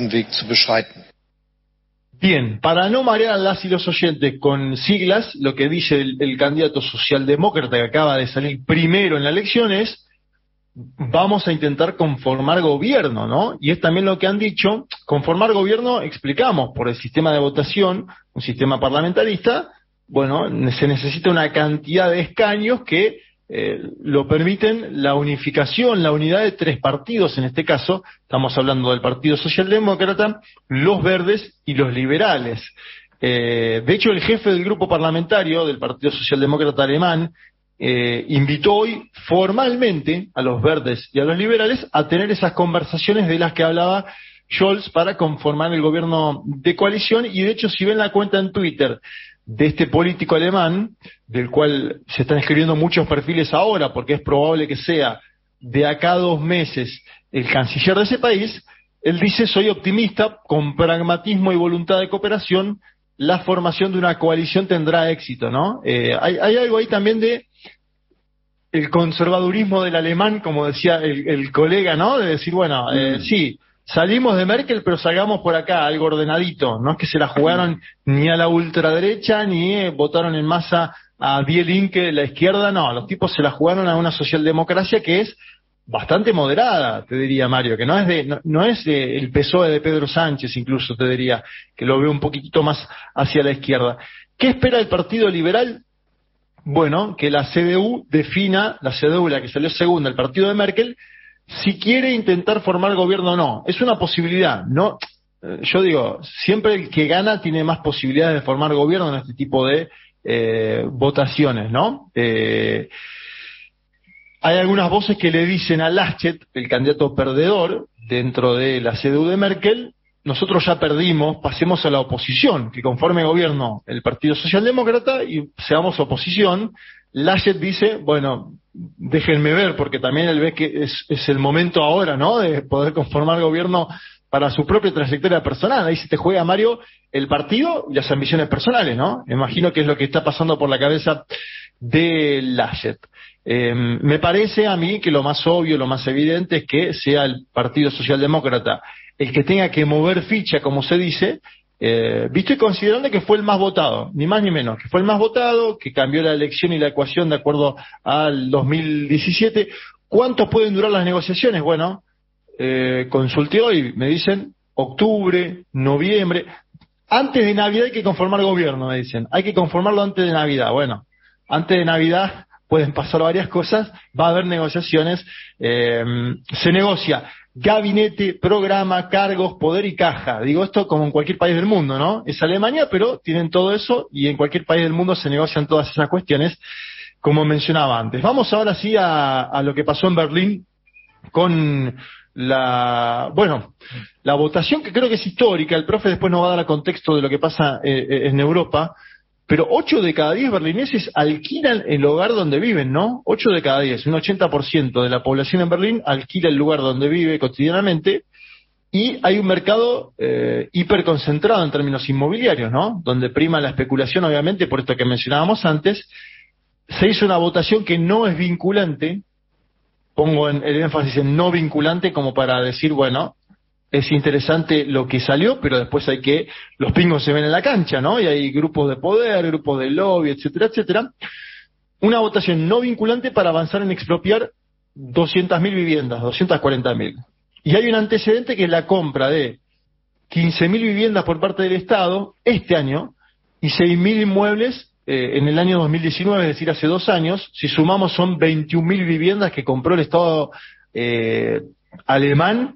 Bien, para no marear a las y los oyentes con siglas, lo que dice el, el candidato socialdemócrata que acaba de salir primero en la elección es: vamos a intentar conformar gobierno, ¿no? Y es también lo que han dicho. Conformar gobierno, explicamos, por el sistema de votación, un sistema parlamentarista. Bueno, se necesita una cantidad de escaños que eh, lo permiten la unificación, la unidad de tres partidos. En este caso estamos hablando del Partido Socialdemócrata, los Verdes y los Liberales. Eh, de hecho, el jefe del grupo parlamentario del Partido Socialdemócrata alemán eh, invitó hoy formalmente a los Verdes y a los Liberales a tener esas conversaciones de las que hablaba Scholz para conformar el gobierno de coalición. Y de hecho, si ven la cuenta en Twitter de este político alemán, del cual se están escribiendo muchos perfiles ahora, porque es probable que sea de acá a dos meses el canciller de ese país, él dice: soy optimista, con pragmatismo y voluntad de cooperación, la formación de una coalición tendrá éxito, ¿no? Eh, hay, hay algo ahí también de el conservadurismo del alemán, como decía el, el colega, ¿no? De decir, bueno, mm. eh, sí, salimos de Merkel, pero salgamos por acá, algo ordenadito. No es que se la jugaron ni a la ultraderecha, ni eh, votaron en masa a Die Linke, la izquierda, no. Los tipos se la jugaron a una socialdemocracia que es bastante moderada, te diría, Mario, que no es de no, no es de el P S O E de Pedro Sánchez, incluso te diría, que lo veo un poquitito más hacia la izquierda. ¿Qué espera el Partido Liberal? Bueno, que la C D U defina, la C D U, la que salió segunda, el partido de Merkel, si quiere intentar formar gobierno o no. Es una posibilidad, no. Yo digo, siempre el que gana tiene más posibilidades de formar gobierno en este tipo de eh, votaciones, ¿no? Eh, hay algunas voces que le dicen a Laschet, el candidato perdedor dentro de la C D U de Merkel, nosotros ya perdimos, pasemos a la oposición, que conforme gobierno el Partido Socialdemócrata y seamos oposición. Laschet dice, bueno, déjenme ver, porque también él ve que es, es el momento ahora, ¿no?, de poder conformar gobierno para su propia trayectoria personal. Ahí se te juega, Mario, el partido y las ambiciones personales, ¿no? Me imagino que es lo que está pasando por la cabeza de Laschet. Eh, me parece a mí que lo más obvio, lo más evidente es que sea el Partido Socialdemócrata el que tenga que mover ficha, como se dice, eh, visto y considerando que fue el más votado, ni más ni menos, que fue el más votado, que cambió la elección y la ecuación de acuerdo al dos mil diecisiete. ¿Cuánto pueden durar las negociaciones? Bueno, eh, consulté hoy, me dicen octubre, noviembre, antes de Navidad hay que conformar gobierno, me dicen, hay que conformarlo antes de Navidad. Bueno, antes de Navidad pueden pasar varias cosas, va a haber negociaciones, eh, se negocia gabinete, programa, cargos, poder y caja. Digo esto como en cualquier país del mundo, ¿no? Es Alemania, pero tienen todo eso y en cualquier país del mundo se negocian todas esas cuestiones, como mencionaba antes. Vamos ahora sí a, a lo que pasó en Berlín con la, bueno, la votación que creo que es histórica. El profe después nos va a dar el contexto de lo que pasa eh, en Europa. Pero ocho de cada diez berlineses alquilan el hogar donde viven, ¿no? ocho de cada diez, un ochenta por ciento de la población en Berlín alquila el lugar donde vive cotidianamente, y hay un mercado eh, hiperconcentrado en términos inmobiliarios, ¿no? Donde prima la especulación, obviamente, por esto que mencionábamos antes. Se hizo una votación que no es vinculante, pongo en, el énfasis en no vinculante, como para decir, bueno, es interesante lo que salió, pero después hay que, los pingos se ven en la cancha, ¿no? Y hay grupos de poder, grupos de lobby, etcétera, etcétera. Una votación no vinculante para avanzar en expropiar doscientas mil viviendas, doscientas cuarenta mil. Y hay un antecedente que es la compra de quince mil viviendas por parte del Estado este año y seis mil inmuebles eh, en el año dos mil diecinueve, es decir, hace dos años. Si sumamos son veintiún mil viviendas que compró el Estado eh, alemán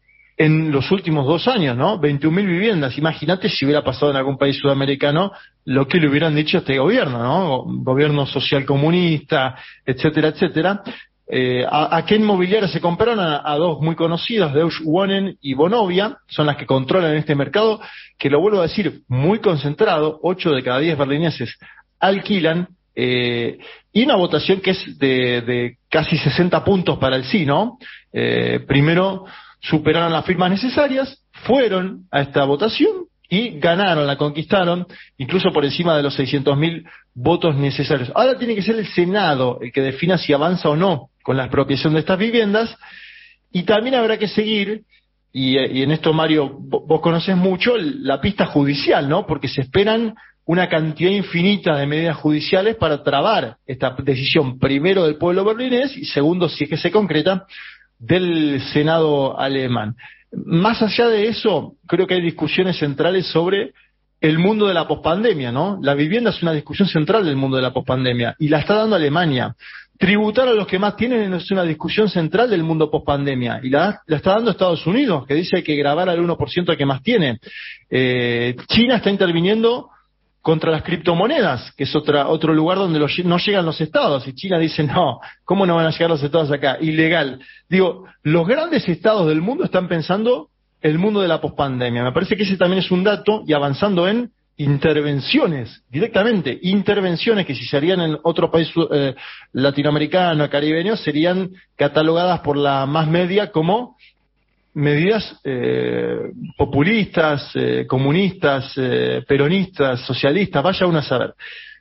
en los últimos dos años, ¿no? veintiún mil viviendas. Imagínate si hubiera pasado en algún país sudamericano lo que le hubieran dicho a este gobierno, ¿no? Gobierno social comunista, etcétera, etcétera. Eh, a, ¿A qué inmobiliaria se compraron? A, a dos muy conocidas, Deutsche Wohnen y Vonovia, son las que controlan este mercado, que lo vuelvo a decir, muy concentrado, ocho de cada diez berlineses alquilan, eh, y una votación que es de, de casi sesenta puntos para el sí, ¿no? Eh, primero superaron las firmas necesarias, fueron a esta votación y ganaron, la conquistaron, incluso por encima de los seiscientos mil votos necesarios. Ahora tiene que ser el Senado el que defina si avanza o no con la expropiación de estas viviendas, y también habrá que seguir, y, y en esto, Mario, vos conocés mucho, la pista judicial, ¿no? Porque se esperan una cantidad infinita de medidas judiciales para trabar esta decisión, primero del pueblo berlinés y segundo, si es que se concreta, del Senado alemán. Más allá de eso, creo que hay discusiones centrales sobre el mundo de la pospandemia, ¿no? La vivienda es una discusión central del mundo de la pospandemia y la está dando Alemania. Tributar a los que más tienen es una discusión central del mundo pospandemia y la, la está dando Estados Unidos, que dice que gravar al uno por ciento que más tiene. Eh, China está interviniendo contra las criptomonedas, que es otra, otro lugar donde los, no llegan los estados, y China dice, no, ¿cómo no van a llegar los estados acá? Ilegal. Digo, los grandes estados del mundo están pensando el mundo de la pospandemia. Me parece que ese también es un dato, y avanzando en intervenciones, directamente, intervenciones que si se harían en otro país eh, latinoamericano, caribeño, serían catalogadas por la más media como medidas eh, populistas, eh, comunistas, eh, peronistas, socialistas, vaya uno a saber.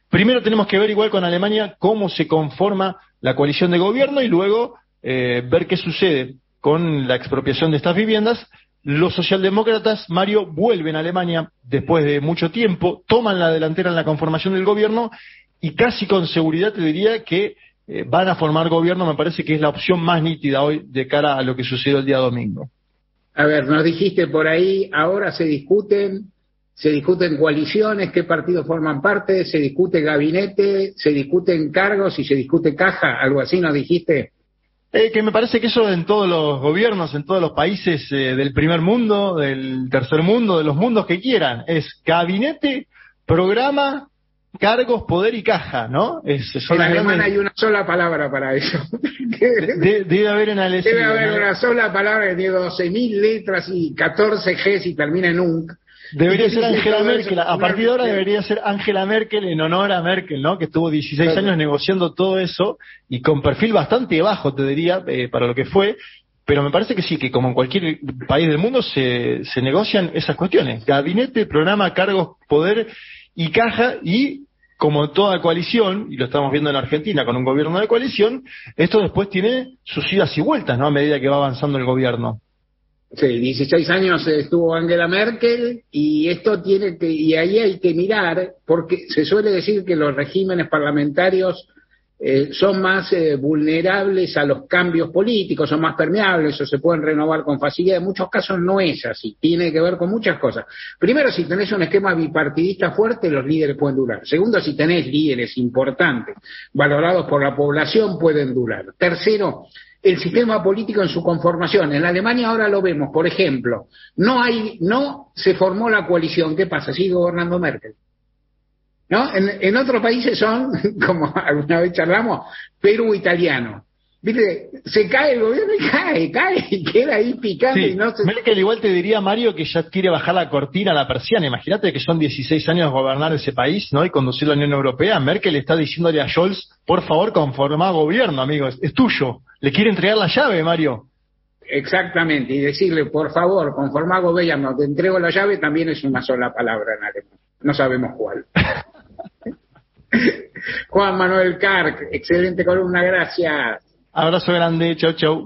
primero tenemos que ver igual con Alemania cómo se conforma la coalición de gobierno y luego eh, ver qué sucede con la expropiación de estas viviendas. Los socialdemócratas, Mario, vuelven a Alemania después de mucho tiempo, toman la delantera en la conformación del gobierno y casi con seguridad te diría que eh, van a formar gobierno. Me parece que es la opción más nítida hoy de cara a lo que sucedió el día domingo. A ver, nos dijiste por ahí, ahora se discuten, se discuten coaliciones, qué partidos forman parte, se discute gabinete, se discuten cargos y se discute caja, algo así nos dijiste. Eh, que me parece que eso en todos los gobiernos, en todos los países eh, del primer mundo, del tercer mundo, de los mundos que quieran, es gabinete, programa, cargos, poder y caja, ¿no? Es, en alemán grandes... hay una sola palabra para eso. De, debe haber en Alemania. Debe haber una sola palabra que tiene doce mil letras y catorce Gs y termina en unk. Debería ser Angela Merkel, a partir de ahora debería ser Angela Merkel en honor a Merkel, ¿no? Que estuvo dieciséis años negociando todo eso y con perfil bastante bajo, te diría, eh, para lo que fue, pero me parece que sí, que como en cualquier país del mundo se, se negocian esas cuestiones, gabinete, programa, cargos, poder y caja, y como toda coalición, y lo estamos viendo en Argentina con un gobierno de coalición, esto después tiene sus idas y vueltas, ¿no? A medida que va avanzando el gobierno. Sí, dieciséis años estuvo Angela Merkel y esto tiene que, y ahí hay que mirar, porque se suele decir que los regímenes parlamentarios eh, son más eh, vulnerables a los cambios políticos, son más permeables o se pueden renovar con facilidad. En muchos casos no es así, tiene que ver con muchas cosas. Primero, si tenés un esquema bipartidista fuerte, los líderes pueden durar. Segundo, si tenés líderes importantes, valorados por la población, pueden durar. Tercero, el sistema político en su conformación. En Alemania ahora lo vemos, por ejemplo, no hay, no se formó la coalición. ¿Qué pasa? Sigue gobernando Merkel. ¿No? En, en otros países son, como alguna vez charlamos, Perú italiano. ¿Viste? Se cae el gobierno y cae, cae, y queda ahí picando. Sí, y no se... Merkel igual te diría, Mario, que ya quiere bajar la cortina, la persiana. Imagínate que son dieciséis años de gobernar ese país, ¿no? Y conducir la Unión Europea. Merkel está diciéndole a Scholz, por favor, conforma gobierno, amigo, es, es tuyo. Le quiere entregar la llave, Mario. Exactamente, y decirle, por favor, conforma gobierno, te entrego la llave, también es una sola palabra en alemán. No sabemos cuál. Juan Manuel Carc, excelente columna, gracias. Abrazo grande, chau chau.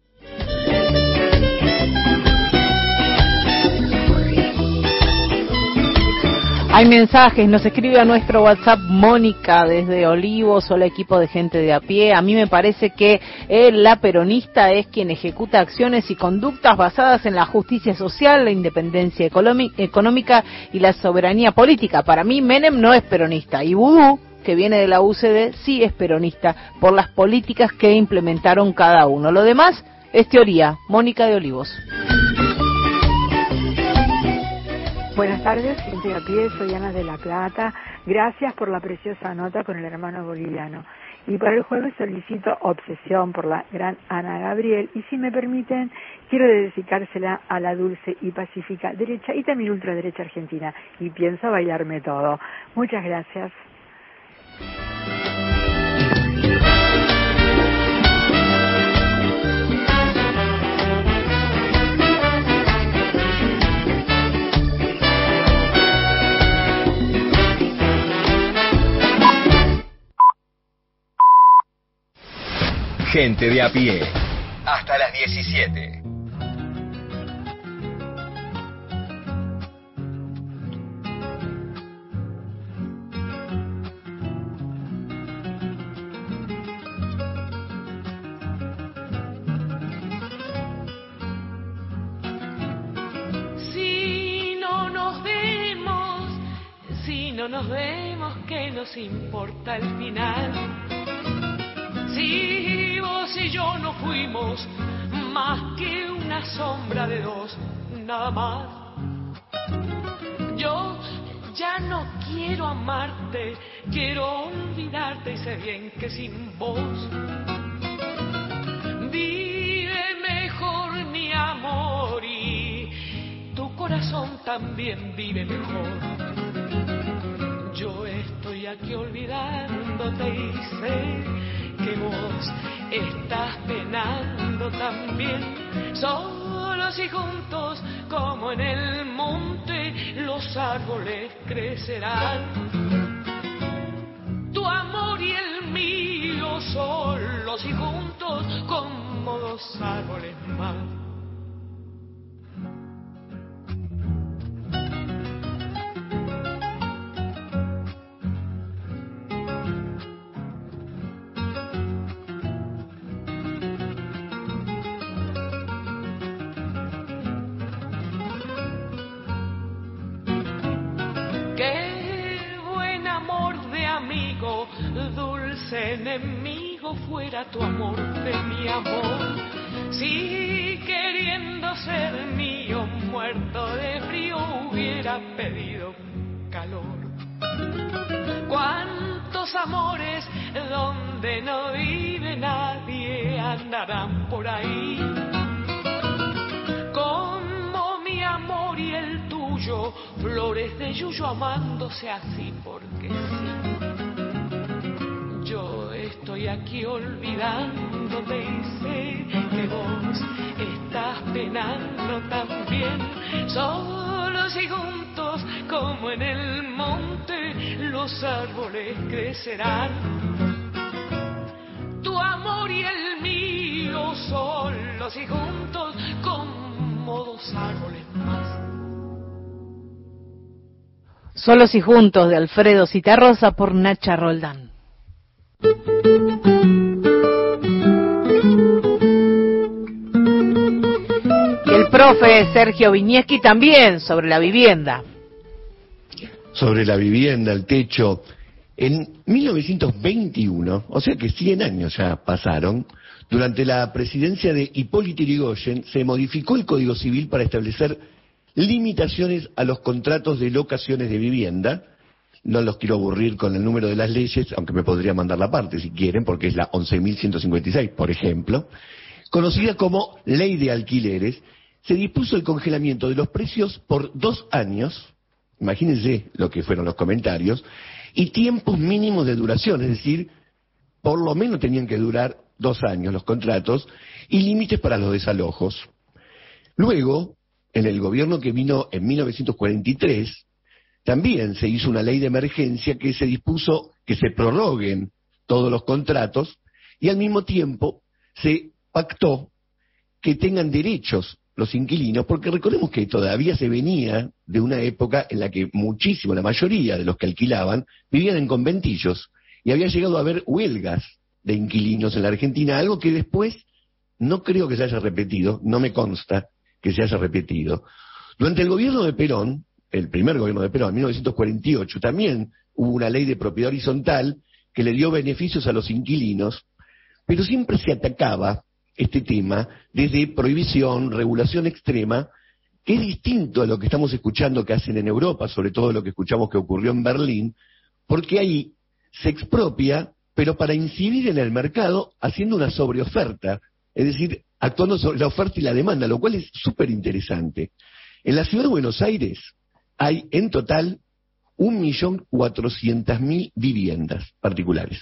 Hay mensajes, nos escribe a nuestro WhatsApp Mónica desde Olivos, hola equipo de gente de a pie. A mí me parece que eh, la peronista es quien ejecuta acciones y conductas basadas en la justicia social, la independencia económica y la soberanía política. Para mí Menem no es peronista y Vudú, que viene de la U C D, sí es peronista por las políticas que implementaron cada uno. Lo demás es teoría. Mónica de Olivos. Buenas tardes, gente a pie, soy Ana de la Plata. Gracias por la preciosa nota con el hermano boliviano. Y para el jueves solicito Obsesión por la gran Ana Gabriel. Y si me permiten, quiero dedicársela a la dulce y pacífica derecha y también ultraderecha argentina. Y pienso bailarme todo. Muchas gracias. Gente de a pie. Hasta las diecisiete. Si no nos vemos, si no nos vemos, ¿qué nos importa el final? Si vos y yo no fuimos más que una sombra de dos, nada más. Yo ya no quiero amarte, quiero olvidarte y sé bien que sin vos vive mejor mi amor y tu corazón también vive mejor. Yo estoy aquí olvidándote y sé que vos estás penando también, solos y juntos como en el monte los árboles crecerán. solos y juntos como dos árboles más. Dulce enemigo fuera tu amor de mi amor, si queriendo ser mío, muerto de frío hubiera pedido calor. Cuántos amores donde no vive nadie andarán por ahí, como mi amor y el tuyo, flores de yuyo amándose así porque sí. Yo estoy aquí olvidándote y sé que vos estás penando también. Solos y juntos como en el monte los árboles crecerán. Tu amor y el mío solos y juntos como dos árboles más. Solos y juntos de Alfredo Citarrosa por Nacha Roldán. Y el profe Sergio Vinieski también sobre la vivienda. Sobre la vivienda, el techo. En mil novecientos veintiuno, o sea que cien años ya pasaron, durante la presidencia de Hipólito Yrigoyen se modificó el Código Civil para establecer limitaciones a los contratos de locaciones de vivienda. No los quiero aburrir con el número de las leyes, aunque me podría mandar la parte si quieren, porque es la once mil ciento cincuenta y seis, por ejemplo. Conocida como Ley de Alquileres, se dispuso el congelamiento de los precios por dos años, imagínense lo que fueron los comentarios, y tiempos mínimos de duración, es decir, por lo menos tenían que durar dos años los contratos, y límites para los desalojos. Luego, en el gobierno que vino en mil novecientos cuarenta y tres, también se hizo una ley de emergencia que se dispuso que se prorroguen todos los contratos y al mismo tiempo se pactó que tengan derechos los inquilinos, porque recordemos que todavía se venía de una época en la que muchísimo, la mayoría de los que alquilaban, vivían en conventillos y había llegado a haber huelgas de inquilinos en la Argentina, algo que después no creo que se haya repetido, no me consta que se haya repetido. Durante el gobierno de Perón, el primer gobierno de Perón, en mil novecientos cuarenta y ocho, también hubo una ley de propiedad horizontal que le dio beneficios a los inquilinos, pero siempre se atacaba este tema desde prohibición, regulación extrema, que es distinto a lo que estamos escuchando que hacen en Europa, sobre todo lo que escuchamos que ocurrió en Berlín, porque ahí se expropia, pero para incidir en el mercado haciendo una sobreoferta, es decir, actuando sobre la oferta y la demanda, lo cual es súper interesante. En la ciudad de Buenos Aires hay en total un millón cuatrocientas mil viviendas particulares.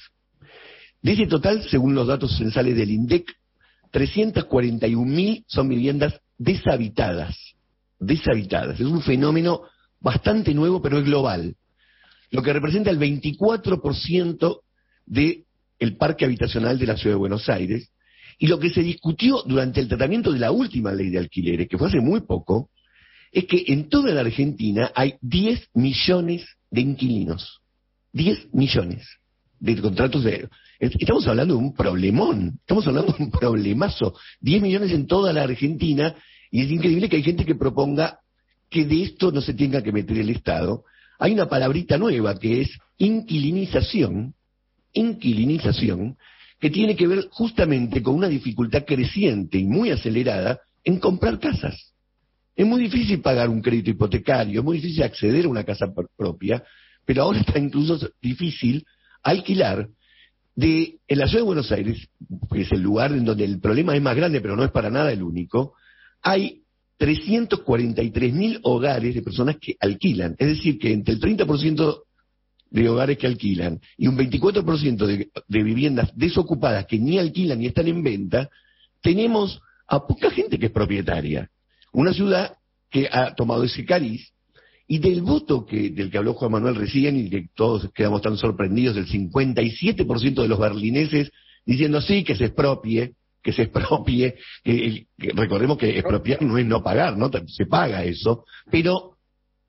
De ese total, según los datos censales del INDEC, trescientas cuarenta y un mil son viviendas deshabitadas. Deshabitadas. Es un fenómeno bastante nuevo, pero es global. Lo que representa el veinticuatro por ciento del parque habitacional de la ciudad de Buenos Aires. Y lo que se discutió durante el tratamiento de la última ley de alquileres, que fue hace muy poco, es que en toda la Argentina hay diez millones de inquilinos. diez millones de contratos de... Estamos hablando de un problemón, estamos hablando de un problemazo. diez millones en toda la Argentina, y es increíble que hay gente que proponga que de esto no se tenga que meter el Estado. Hay una palabrita nueva que es inquilinización, inquilinización, que tiene que ver justamente con una dificultad creciente y muy acelerada en comprar casas. Es muy difícil pagar un crédito hipotecario, es muy difícil acceder a una casa propia, pero ahora está incluso difícil alquilar. De, en la ciudad de Buenos Aires, que es el lugar en donde el problema es más grande, pero no es para nada el único, hay trescientos cuarenta y tres mil hogares de personas que alquilan. Es decir, que entre el treinta por ciento de hogares que alquilan y un veinticuatro por ciento de, de viviendas desocupadas que ni alquilan ni están en venta, tenemos a poca gente que es propietaria. Una ciudad que ha tomado ese cariz, y del voto que del que habló Juan Manuel recién, y que todos quedamos tan sorprendidos, del cincuenta y siete por ciento de los berlineses diciendo sí, que se expropie, que se expropie, que, que recordemos que expropiar no es no pagar, ¿no? Se paga eso, pero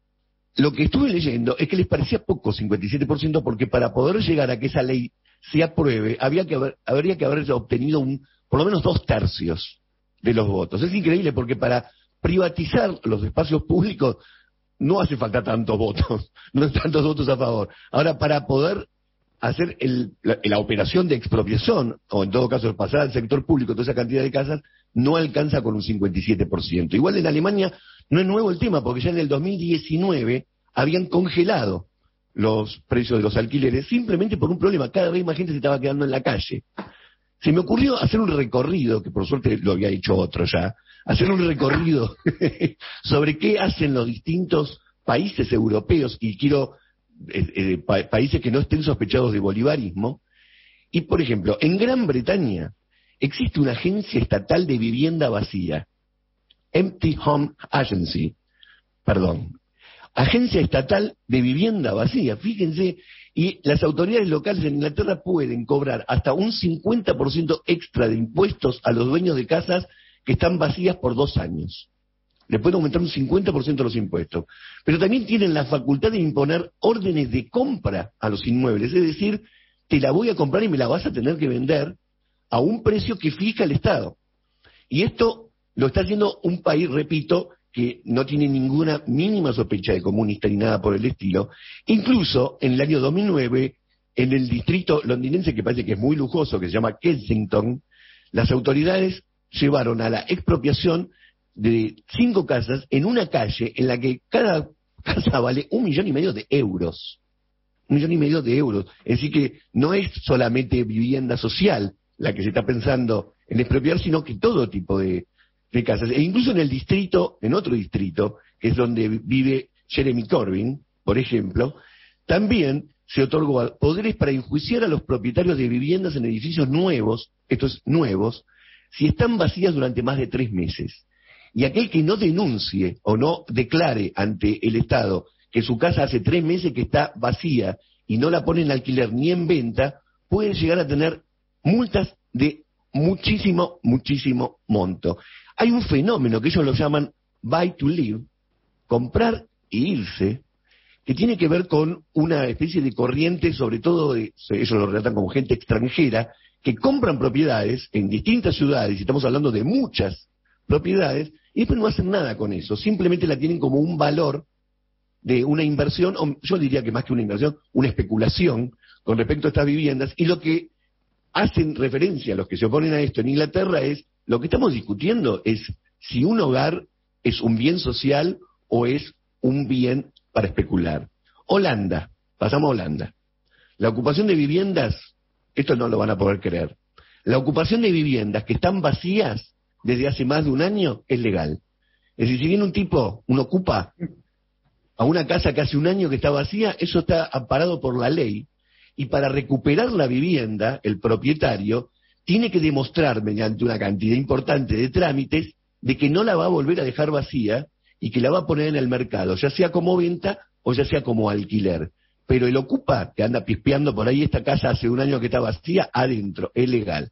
lo que estuve leyendo es que les parecía poco cincuenta y siete por ciento porque para poder llegar a que esa ley se apruebe, había que haber, habría que haber obtenido un, por lo menos dos tercios de los votos. Es increíble porque para privatizar los espacios públicos no hace falta tantos votos, no hay tantos votos a favor. Ahora, para poder hacer el, la, la operación de expropiación, o en todo caso pasar al sector público toda esa cantidad de casas, no alcanza con un cincuenta y siete por ciento. Igual en Alemania no es nuevo el tema, porque ya en el dos mil diecinueve habían congelado los precios de los alquileres simplemente por un problema, cada vez más gente se estaba quedando en la calle. Se me ocurrió hacer un recorrido, que por suerte lo había hecho otro ya, hacer un recorrido sobre qué hacen los distintos países europeos, y quiero eh, eh, pa países que no estén sospechados de bolivarismo. Y por ejemplo, en Gran Bretaña existe una agencia estatal de vivienda vacía, Empty Home Agency, perdón, agencia estatal de vivienda vacía, fíjense. Y las autoridades locales en Inglaterra pueden cobrar hasta un cincuenta por ciento extra de impuestos a los dueños de casas que están vacías por dos años. Le pueden aumentar un cincuenta por ciento los impuestos. Pero también tienen la facultad de imponer órdenes de compra a los inmuebles. Es decir, te la voy a comprar y me la vas a tener que vender a un precio que fija el Estado. Y esto lo está haciendo un país, repito, que no tiene ninguna mínima sospecha de comunista ni nada por el estilo. Incluso en el año dos mil nueve, en el distrito londinense, que parece que es muy lujoso, que se llama Kensington, las autoridades llevaron a la expropiación de cinco casas en una calle en la que cada casa vale un millón y medio de euros. Un millón y medio de euros. Es decir que no es solamente vivienda social la que se está pensando en expropiar, sino que todo tipo de de casas, e incluso en el distrito, en otro distrito, que es donde vive Jeremy Corbyn, por ejemplo, también se otorgó poderes para enjuiciar a los propietarios de viviendas en edificios nuevos, estos nuevos, si están vacías durante más de tres meses. Y aquel que no denuncie o no declare ante el Estado que su casa hace tres meses que está vacía y no la pone en alquiler ni en venta, puede llegar a tener multas de muchísimo, muchísimo monto. Hay un fenómeno que ellos lo llaman buy to live, comprar e irse, que tiene que ver con una especie de corriente, sobre todo, de, ellos lo relatan como gente extranjera, que compran propiedades en distintas ciudades, y estamos hablando de muchas propiedades, y después no hacen nada con eso, simplemente la tienen como un valor de una inversión, o yo diría que más que una inversión, una especulación con respecto a estas viviendas, y lo que hacen referencia a los que se oponen a esto en Inglaterra es, lo que estamos discutiendo es si un hogar es un bien social o es un bien para especular. Holanda, pasamos a Holanda. La ocupación de viviendas, esto no lo van a poder creer, la ocupación de viviendas que están vacías desde hace más de un año es legal. Es decir, si viene un tipo, un ocupa a una casa que hace un año que está vacía, eso está amparado por la ley, y para recuperar la vivienda, el propietario tiene que demostrar mediante una cantidad importante de trámites de que no la va a volver a dejar vacía y que la va a poner en el mercado, ya sea como venta o ya sea como alquiler. Pero el ocupa, que anda pispeando por ahí, esta casa hace un año que está vacía, adentro, es legal.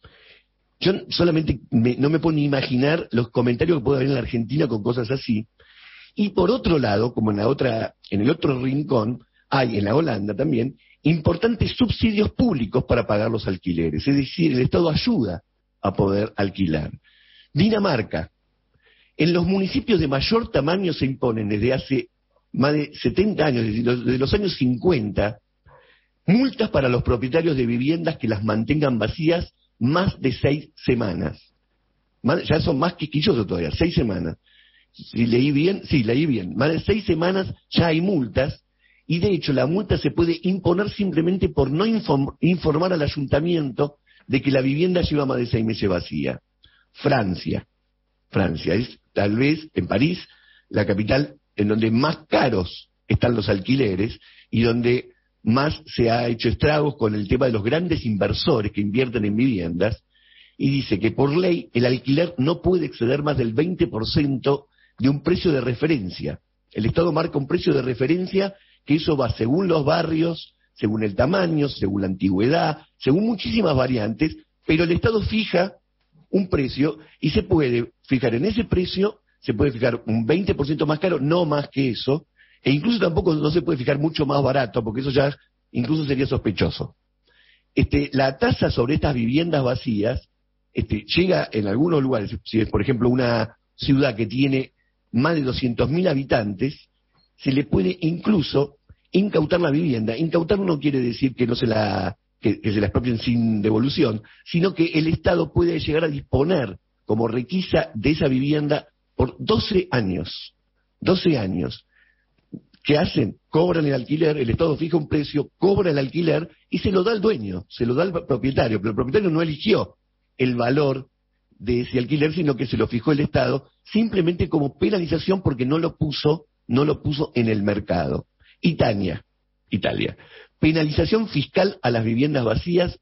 Yo solamente me, no me puedo ni imaginar los comentarios que puede haber en la Argentina con cosas así. Y por otro lado, como en la otra, en el otro rincón, hay en la Holanda también importantes subsidios públicos para pagar los alquileres, es decir, el Estado ayuda a poder alquilar. Dinamarca, en los municipios de mayor tamaño se imponen desde hace más de setenta años, es decir, desde los años cincuenta, multas para los propietarios de viviendas que las mantengan vacías más de seis semanas. Ya son más quisquillosos todavía, seis semanas. Si leí bien, sí, leí bien. Más de seis semanas ya hay multas. Y de hecho la multa se puede imponer simplemente por no inform informar al ayuntamiento de que la vivienda lleva más de seis meses vacía. Francia. Francia es tal vez en París la capital en donde más caros están los alquileres y donde más se ha hecho estragos con el tema de los grandes inversores que invierten en viviendas, y dice que por ley el alquiler no puede exceder más del veinte por ciento de un precio de referencia. El Estado marca un precio de referencia que eso va según los barrios, según el tamaño, según la antigüedad, según muchísimas variantes, pero el Estado fija un precio y se puede fijar en ese precio, se puede fijar un veinte por ciento más caro, no más que eso, e incluso tampoco no se puede fijar mucho más barato, porque eso ya incluso sería sospechoso. Este, la tasa sobre estas viviendas vacías este, llega en algunos lugares, si es por ejemplo una ciudad que tiene más de doscientos mil habitantes, se le puede incluso incautar la vivienda. Incautar no quiere decir que no se la que, que se la expropien sin devolución, sino que el Estado puede llegar a disponer como requisa de esa vivienda por doce años. doce años. ¿Qué hacen? Cobran el alquiler, el Estado fija un precio, cobra el alquiler y se lo da al dueño, se lo da al propietario, pero el propietario no eligió el valor de ese alquiler, sino que se lo fijó el Estado simplemente como penalización porque no lo puso, no lo puso en el mercado. Italia, Italia. Penalización fiscal a las viviendas vacías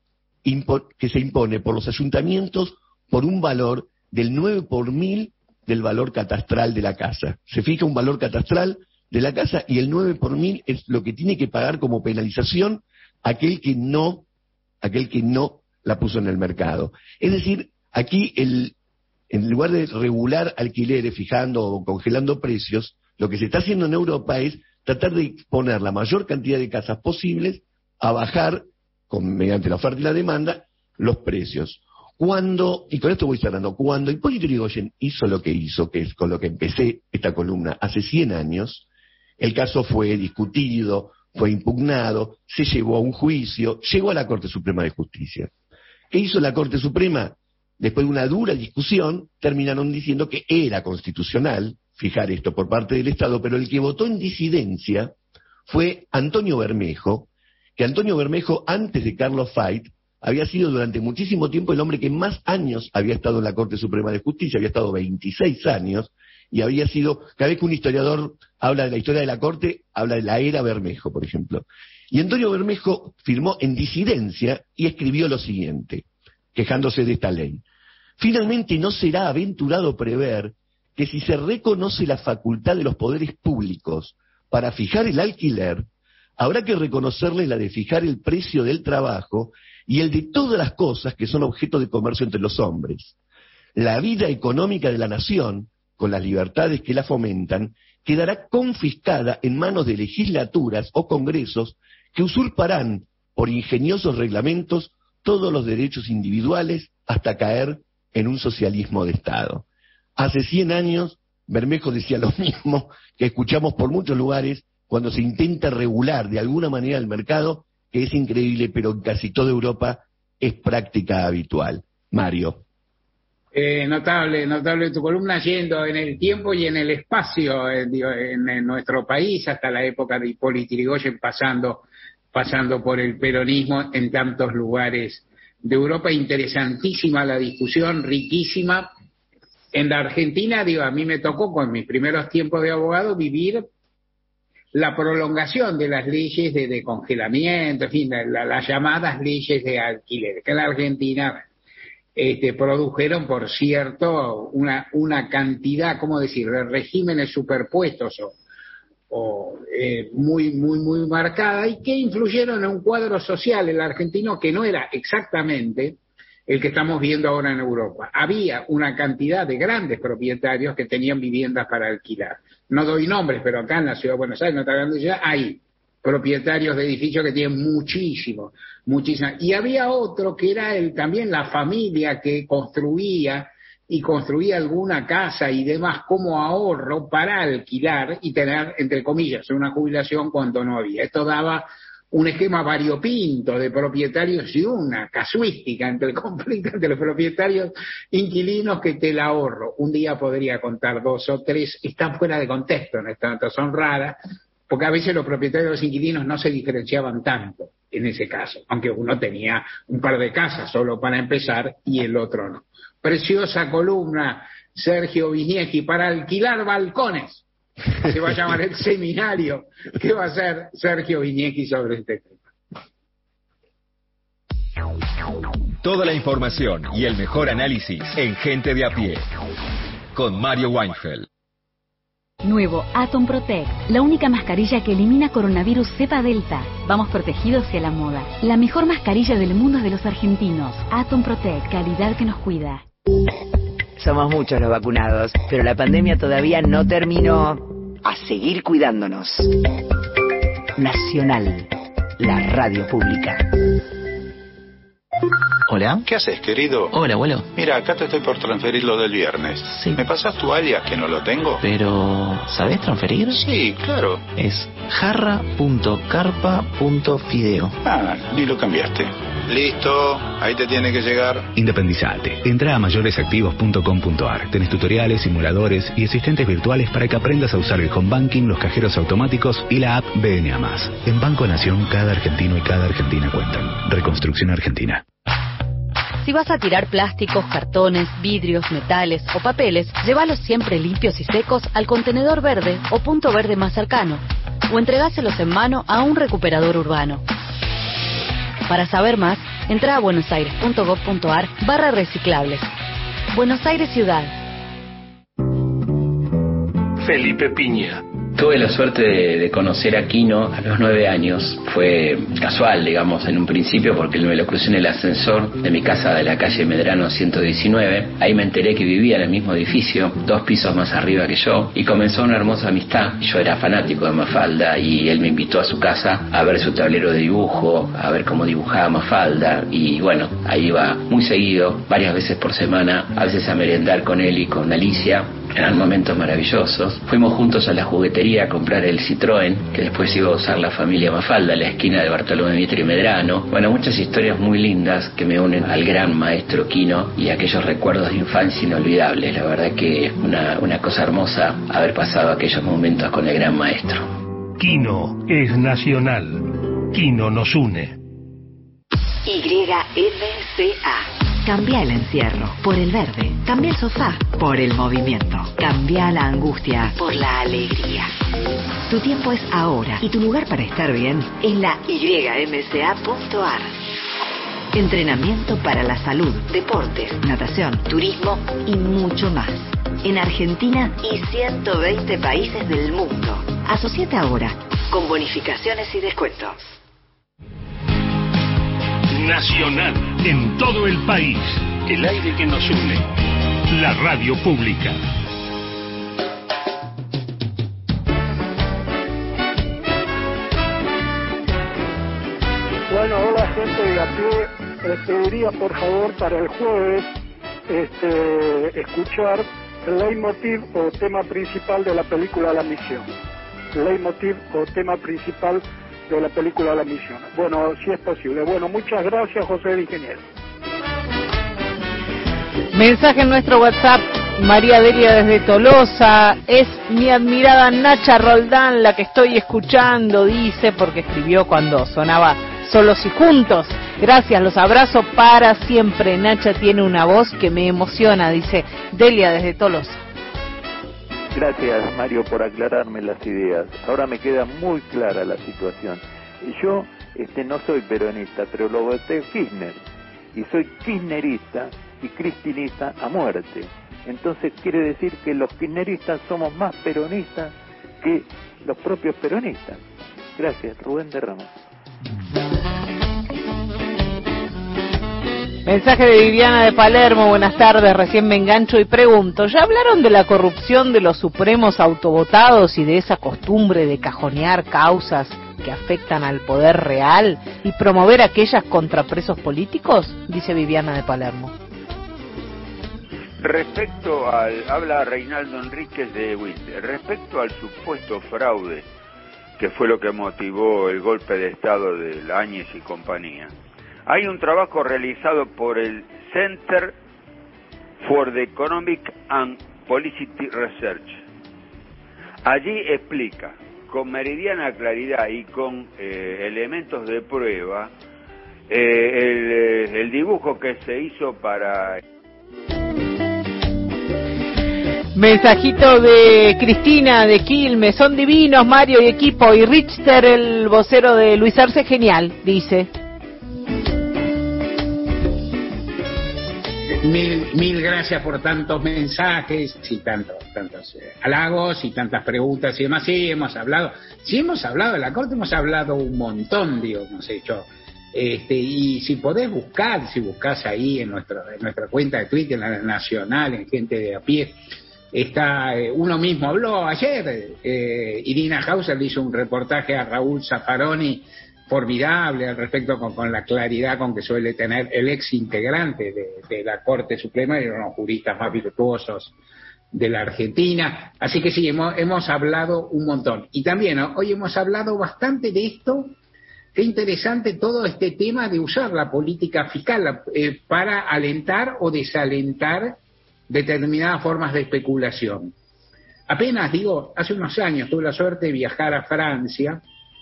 que se impone por los ayuntamientos por un valor del nueve por mil del valor catastral de la casa. Se fija un valor catastral de la casa y el nueve por mil es lo que tiene que pagar como penalización aquel que no, aquel que no la puso en el mercado. Es decir, aquí el, en lugar de regular alquileres fijando o congelando precios, lo que se está haciendo en Europa es tratar de poner la mayor cantidad de casas posibles a bajar, con, mediante la oferta y la demanda, los precios. Cuando, y con esto voy cerrando, cuando Hipólito Yrigoyen hizo lo que hizo, que es con lo que empecé esta columna hace cien años, el caso fue discutido, fue impugnado, se llevó a un juicio, llegó a la Corte Suprema de Justicia. ¿Qué hizo la Corte Suprema? Después de una dura discusión, terminaron diciendo que era constitucional fijar esto por parte del Estado, pero el que votó en disidencia fue Antonio Bermejo, que Antonio Bermejo, antes de Carlos Fait, había sido durante muchísimo tiempo el hombre que más años había estado en la Corte Suprema de Justicia, había estado veintiséis años, y había sido, cada vez que un historiador habla de la historia de la Corte, habla de la era Bermejo, por ejemplo. Y Antonio Bermejo firmó en disidencia y escribió lo siguiente, quejándose de esta ley. Finalmente no será aventurado prever que si se reconoce la facultad de los poderes públicos para fijar el alquiler, habrá que reconocerle la de fijar el precio del trabajo y el de todas las cosas que son objeto de comercio entre los hombres. La vida económica de la nación, con las libertades que la fomentan, quedará confiscada en manos de legislaturas o congresos que usurparán por ingeniosos reglamentos todos los derechos individuales hasta caer en un socialismo de Estado. Hace cien años, Bermejo decía lo mismo que escuchamos por muchos lugares cuando se intenta regular de alguna manera el mercado, que es increíble, pero en casi toda Europa es práctica habitual. Mario. Eh, notable, notable tu columna, yendo en el tiempo y en el espacio, eh, digo, en, en nuestro país, hasta la época de Hipólito Yrigoyen, pasando, pasando por el peronismo en tantos lugares de Europa. Interesantísima la discusión, riquísima. En la Argentina, digo, a mí me tocó con mis primeros tiempos de abogado vivir la prolongación de las leyes de, de congelamiento, en fin, la, las llamadas leyes de alquiler, que en la Argentina este, produjeron, por cierto, una, una cantidad, ¿cómo decir?, de regímenes superpuestos o, o eh, muy, muy, muy marcada, y que influyeron en un cuadro social en el argentino que no era exactamente el que estamos viendo ahora en Europa. Había una cantidad de grandes propietarios que tenían viviendas para alquilar. No doy nombres, pero acá en la Ciudad de Buenos Aires, en otra grande ciudad, hay propietarios de edificios que tienen muchísimo, muchísimo. Y había otro que era el, también la familia que construía y construía alguna casa y demás como ahorro para alquilar y tener, entre comillas, una jubilación cuando no había. Esto daba un esquema variopinto de propietarios y una casuística entre el conflicto entre los propietarios inquilinos que te la ahorro. Un día podría contar dos o tres, están fuera de contexto, en este momento son raras, porque a veces los propietarios y los inquilinos no se diferenciaban tanto en ese caso, aunque uno tenía un par de casas solo para empezar y el otro no. Preciosa columna, Sergio Viñeghi, para alquilar balcones. Se va a llamar el seminario que va a hacer Sergio Viñeghi sobre este tema. Toda la información y el mejor análisis en Gente de a Pie, con Mario Weinfeld. Nuevo Atom Protect, la única mascarilla que elimina coronavirus cepa delta. Vamos protegidos hacia la moda. La mejor mascarilla del mundo es de los argentinos. Atom Protect, calidad que nos cuida. Somos muchos los vacunados, pero la pandemia todavía no terminó. A seguir cuidándonos. Nacional, la radio pública. Hola. ¿Qué haces, querido? Hola, abuelo. Mira, acá te estoy por transferir lo del viernes. Sí. ¿Me pasas tu alias que no lo tengo? Pero, ¿sabés transferir? Sí, claro. Es jarra punto carpa punto fideo. Ah, ni lo cambiaste. Listo, ahí te tiene que llegar. Independizate. Entra a mayoresactivos punto com punto ar. Tenés tutoriales, simuladores y asistentes virtuales para que aprendas a usar el home banking, los cajeros automáticos y la app B N A más. En Banco Nación, cada argentino y cada argentina cuentan. Reconstrucción Argentina. Si vas a tirar plásticos, cartones, vidrios, metales o papeles, llévalos siempre limpios y secos al contenedor verde o punto verde más cercano, o entregáselos en mano a un recuperador urbano. Para saber más, entra a buenosaires punto gob punto ar barra reciclables. Buenos Aires Ciudad. Felipe Piña. Tuve la suerte de, de conocer a Quino a los nueve años. Fue casual, digamos, en un principio, porque él me lo crucé en el ascensor de mi casa de la calle Medrano ciento diecinueve. Ahí me enteré que vivía en el mismo edificio, dos pisos más arriba que yo, y comenzó una hermosa amistad. Yo era fanático de Mafalda y él me invitó a su casa a ver su tablero de dibujo, a ver cómo dibujaba Mafalda, y bueno, ahí iba muy seguido, varias veces por semana, a veces a merendar con él y con Alicia. Eran momentos maravillosos. Fuimos juntos a la juguetería a comprar el Citroën, que después iba a usar la familia Mafalda, en la esquina de Bartolomé Mitre y Medrano. Bueno, muchas historias muy lindas que me unen al gran maestro Quino y aquellos recuerdos de infancia inolvidables. La verdad que una, una cosa hermosa haber pasado aquellos momentos con el gran maestro. Quino es nacional. Quino nos une. Y M C A. Cambia el encierro por el verde. Cambia el sofá por el movimiento. Cambia la angustia por la alegría. Tu tiempo es ahora y tu lugar para estar bien es la Y M C A punto ar. Entrenamiento para la salud, deportes, natación, turismo y mucho más. En Argentina y ciento veinte países del mundo. Asociate ahora con bonificaciones y descuentos. Nacional, en todo el país, el aire que nos une, la radio pública. Bueno, hola gente de a pie, les pediría por favor para el jueves este, escuchar el leitmotiv o tema principal de la película La Misión. Leitmotiv o tema principal de la película La Misión. Bueno, si es posible. Bueno, muchas gracias, José el Ingeniero. Mensaje en nuestro WhatsApp, María Delia desde Tolosa. Es mi admirada Nacha Roldán la que estoy escuchando, dice, porque escribió cuando sonaba Solos y Juntos. Gracias, los abrazo para siempre. Nacha tiene una voz que me emociona, dice Delia desde Tolosa. Gracias, Mario, por aclararme las ideas. Ahora me queda muy clara la situación. Yo este, no soy peronista, pero lo voté Kirchner. Y soy kirchnerista y cristinista a muerte. Entonces quiere decir que los kirchneristas somos más peronistas que los propios peronistas. Gracias, Rubén de Ramos. Mensaje de Viviana de Palermo, buenas tardes, recién me engancho y pregunto, ¿ya hablaron de la corrupción de los supremos autovotados y de esa costumbre de cajonear causas que afectan al poder real y promover aquellas contra presos políticos? Dice Viviana de Palermo. Respecto al, habla Reinaldo Enríquez de Wilde, respecto al supuesto fraude, que fue lo que motivó el golpe de Estado de Áñez y compañía, hay un trabajo realizado por el Center for the Economic and Policy Research. Allí explica, con meridiana claridad y con eh, elementos de prueba, eh, el, el dibujo que se hizo para... Mensajito de Cristina de Quilmes, son divinos Mario y equipo, y Richter, el vocero de Luis Arce, genial, dice. Mil, mil gracias por tantos mensajes y tantos, tantos eh, halagos y tantas preguntas y demás. Sí, hemos hablado, sí hemos hablado de la Corte, hemos hablado un montón, digo, hemos hecho. Este, y si podés buscar, si buscás ahí en, nuestro, en nuestra cuenta de Twitter, en la Nacional, en Gente de a Pie, está, eh, uno mismo habló ayer, eh, Irina Hauser le hizo un reportaje a Raúl Zaffaroni formidable al respecto, con, con la claridad con que suele tener el ex integrante de, de la Corte Suprema y uno de los juristas más virtuosos de la Argentina. Así que sí, hemos, hemos hablado un montón. Y también, ¿no?, hoy hemos hablado bastante de esto. Qué interesante todo este tema de usar la política fiscal eh, para alentar o desalentar determinadas formas de especulación. Apenas, digo, hace unos años tuve la suerte de viajar a Francia,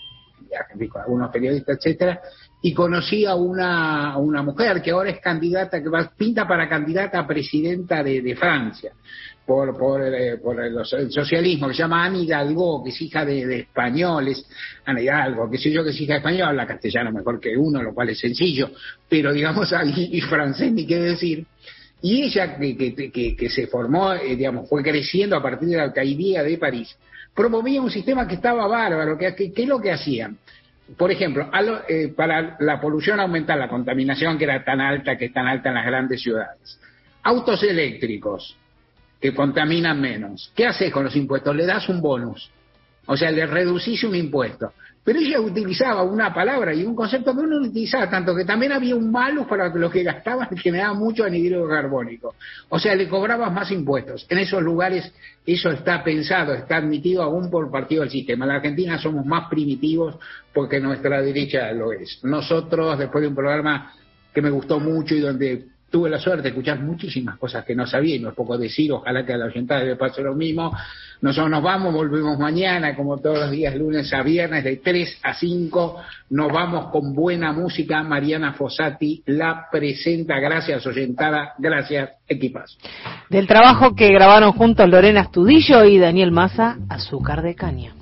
con algunos periodistas, etcétera, y conocí a una, a una mujer que ahora es candidata, que va, pinta para candidata a presidenta de, de Francia, por, por, eh, por el, el socialismo, que se llama Anne Hidalgo, que es hija de, de españoles, Ana Hidalgo, que sé yo que es hija de español, habla castellano mejor que uno, lo cual es sencillo, pero digamos, y, y francés ni qué decir. Y ella, que, que, que, que se formó, eh, digamos, fue creciendo a partir de la alcaldía de París, promovía un sistema que estaba bárbaro. ¿Qué que, que es lo que hacían? Por ejemplo, a lo, eh, para la polución aumentar, la contaminación que era tan alta, que es tan alta en las grandes ciudades. Autos eléctricos, que contaminan menos. ¿Qué haces con los impuestos? Le das un bonus. O sea, le reducís un impuesto. Pero ella utilizaba una palabra y un concepto que uno no utilizaba tanto, que también había un malus para los que gastaban y generaba mucho anhídrido carbónico. O sea, le cobrabas más impuestos. En esos lugares eso está pensado, está admitido aún por partido del sistema. En la Argentina somos más primitivos porque nuestra derecha lo es. Nosotros, después de un programa que me gustó mucho y donde tuve la suerte de escuchar muchísimas cosas que no sabía, y no es poco decir, ojalá que a la oyentada le pase lo mismo. Nosotros nos vamos, volvemos mañana, como todos los días, lunes a viernes, de tres a cinco. Nos vamos con buena música. Mariana Fossati la presenta. Gracias, oyentada. Gracias, equipazo. Del trabajo que grabaron juntos Lorena Astudillo y Daniel Massa, Azúcar de Caña.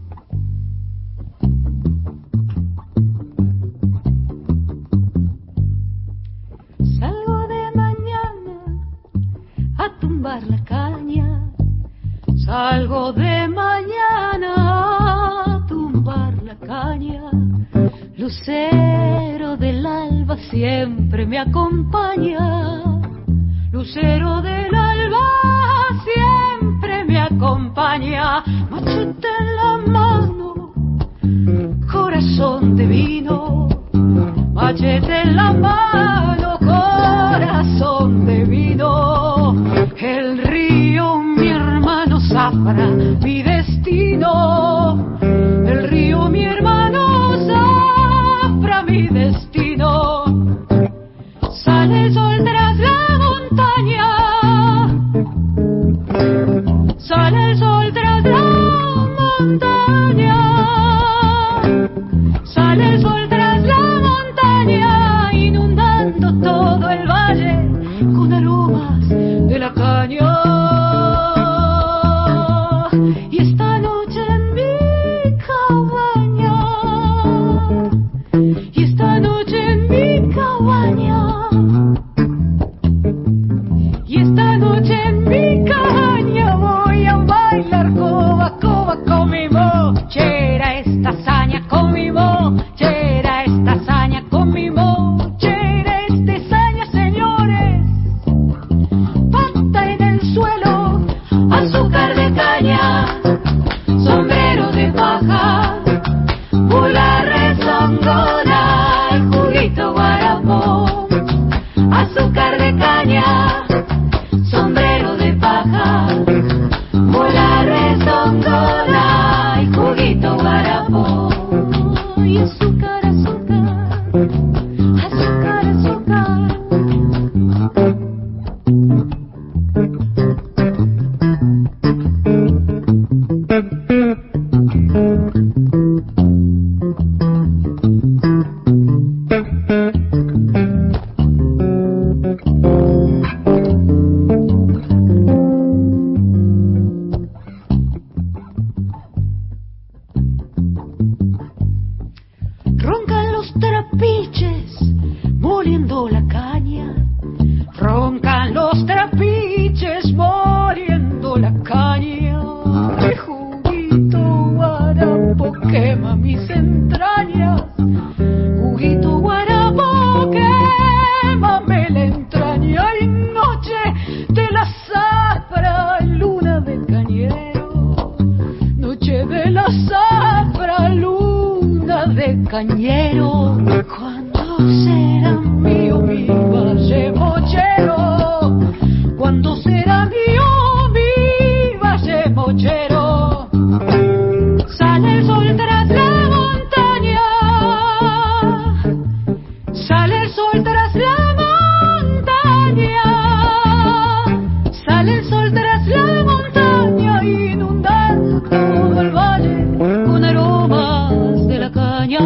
Salgo de mañana a tumbar la caña. Salgo de mañana a tumbar la caña. Lucero del alba siempre me acompaña. Lucero del alba siempre me acompaña. Machete en la mano, corazón de vino. Machete en la mano, corazón de vino. El río, mi hermano, zafra mi destino. El río, mi hermano, zafra mi destino. Sale el sol tras la montaña. Sale el sol tras la montaña. Sale el sol tras la montaña, inundando todo el valle con aromas de la caña. Y esta noche en mi cabaña, y esta noche en mi cabaña, y esta noche en mi cabaña voy a bailar coba, coba con mi mochera, esta hazaña con mi mochera, esta hazaña con mi mochera, esta hazaña, señores. Pata en el suelo, azúcar de caña, sombrero de paja, mula rezongona y juguito guarapo. Azúcar de caña, sombrero de paja, mula rezongona y juguito guarapo. Y azúcar, azúcar, azúcar, azúcar. Roncan los trapiches moliendo la caña. Roncan bajo la caña. El juguito guarapo quema mis entrañas. Juguito guarapo quémame la entraña. Y noche de la zafra luna de cañero. Noche de la zafra luna de cañero. ¿Cuándo será mío mi valle mochero? ¿Cuándo será mío mi valle mochero? Sale el sol tras la montaña. Sale el sol tras la montaña. Sale el sol tras la montaña, inundando todo el valle con aromas de la caña.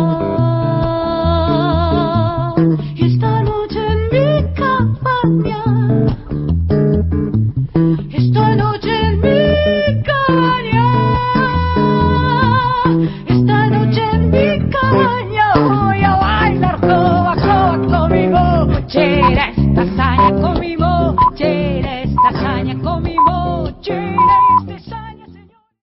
Y esta noche en mi cabaña, esta noche en mi cabaña, esta noche en mi cabaña.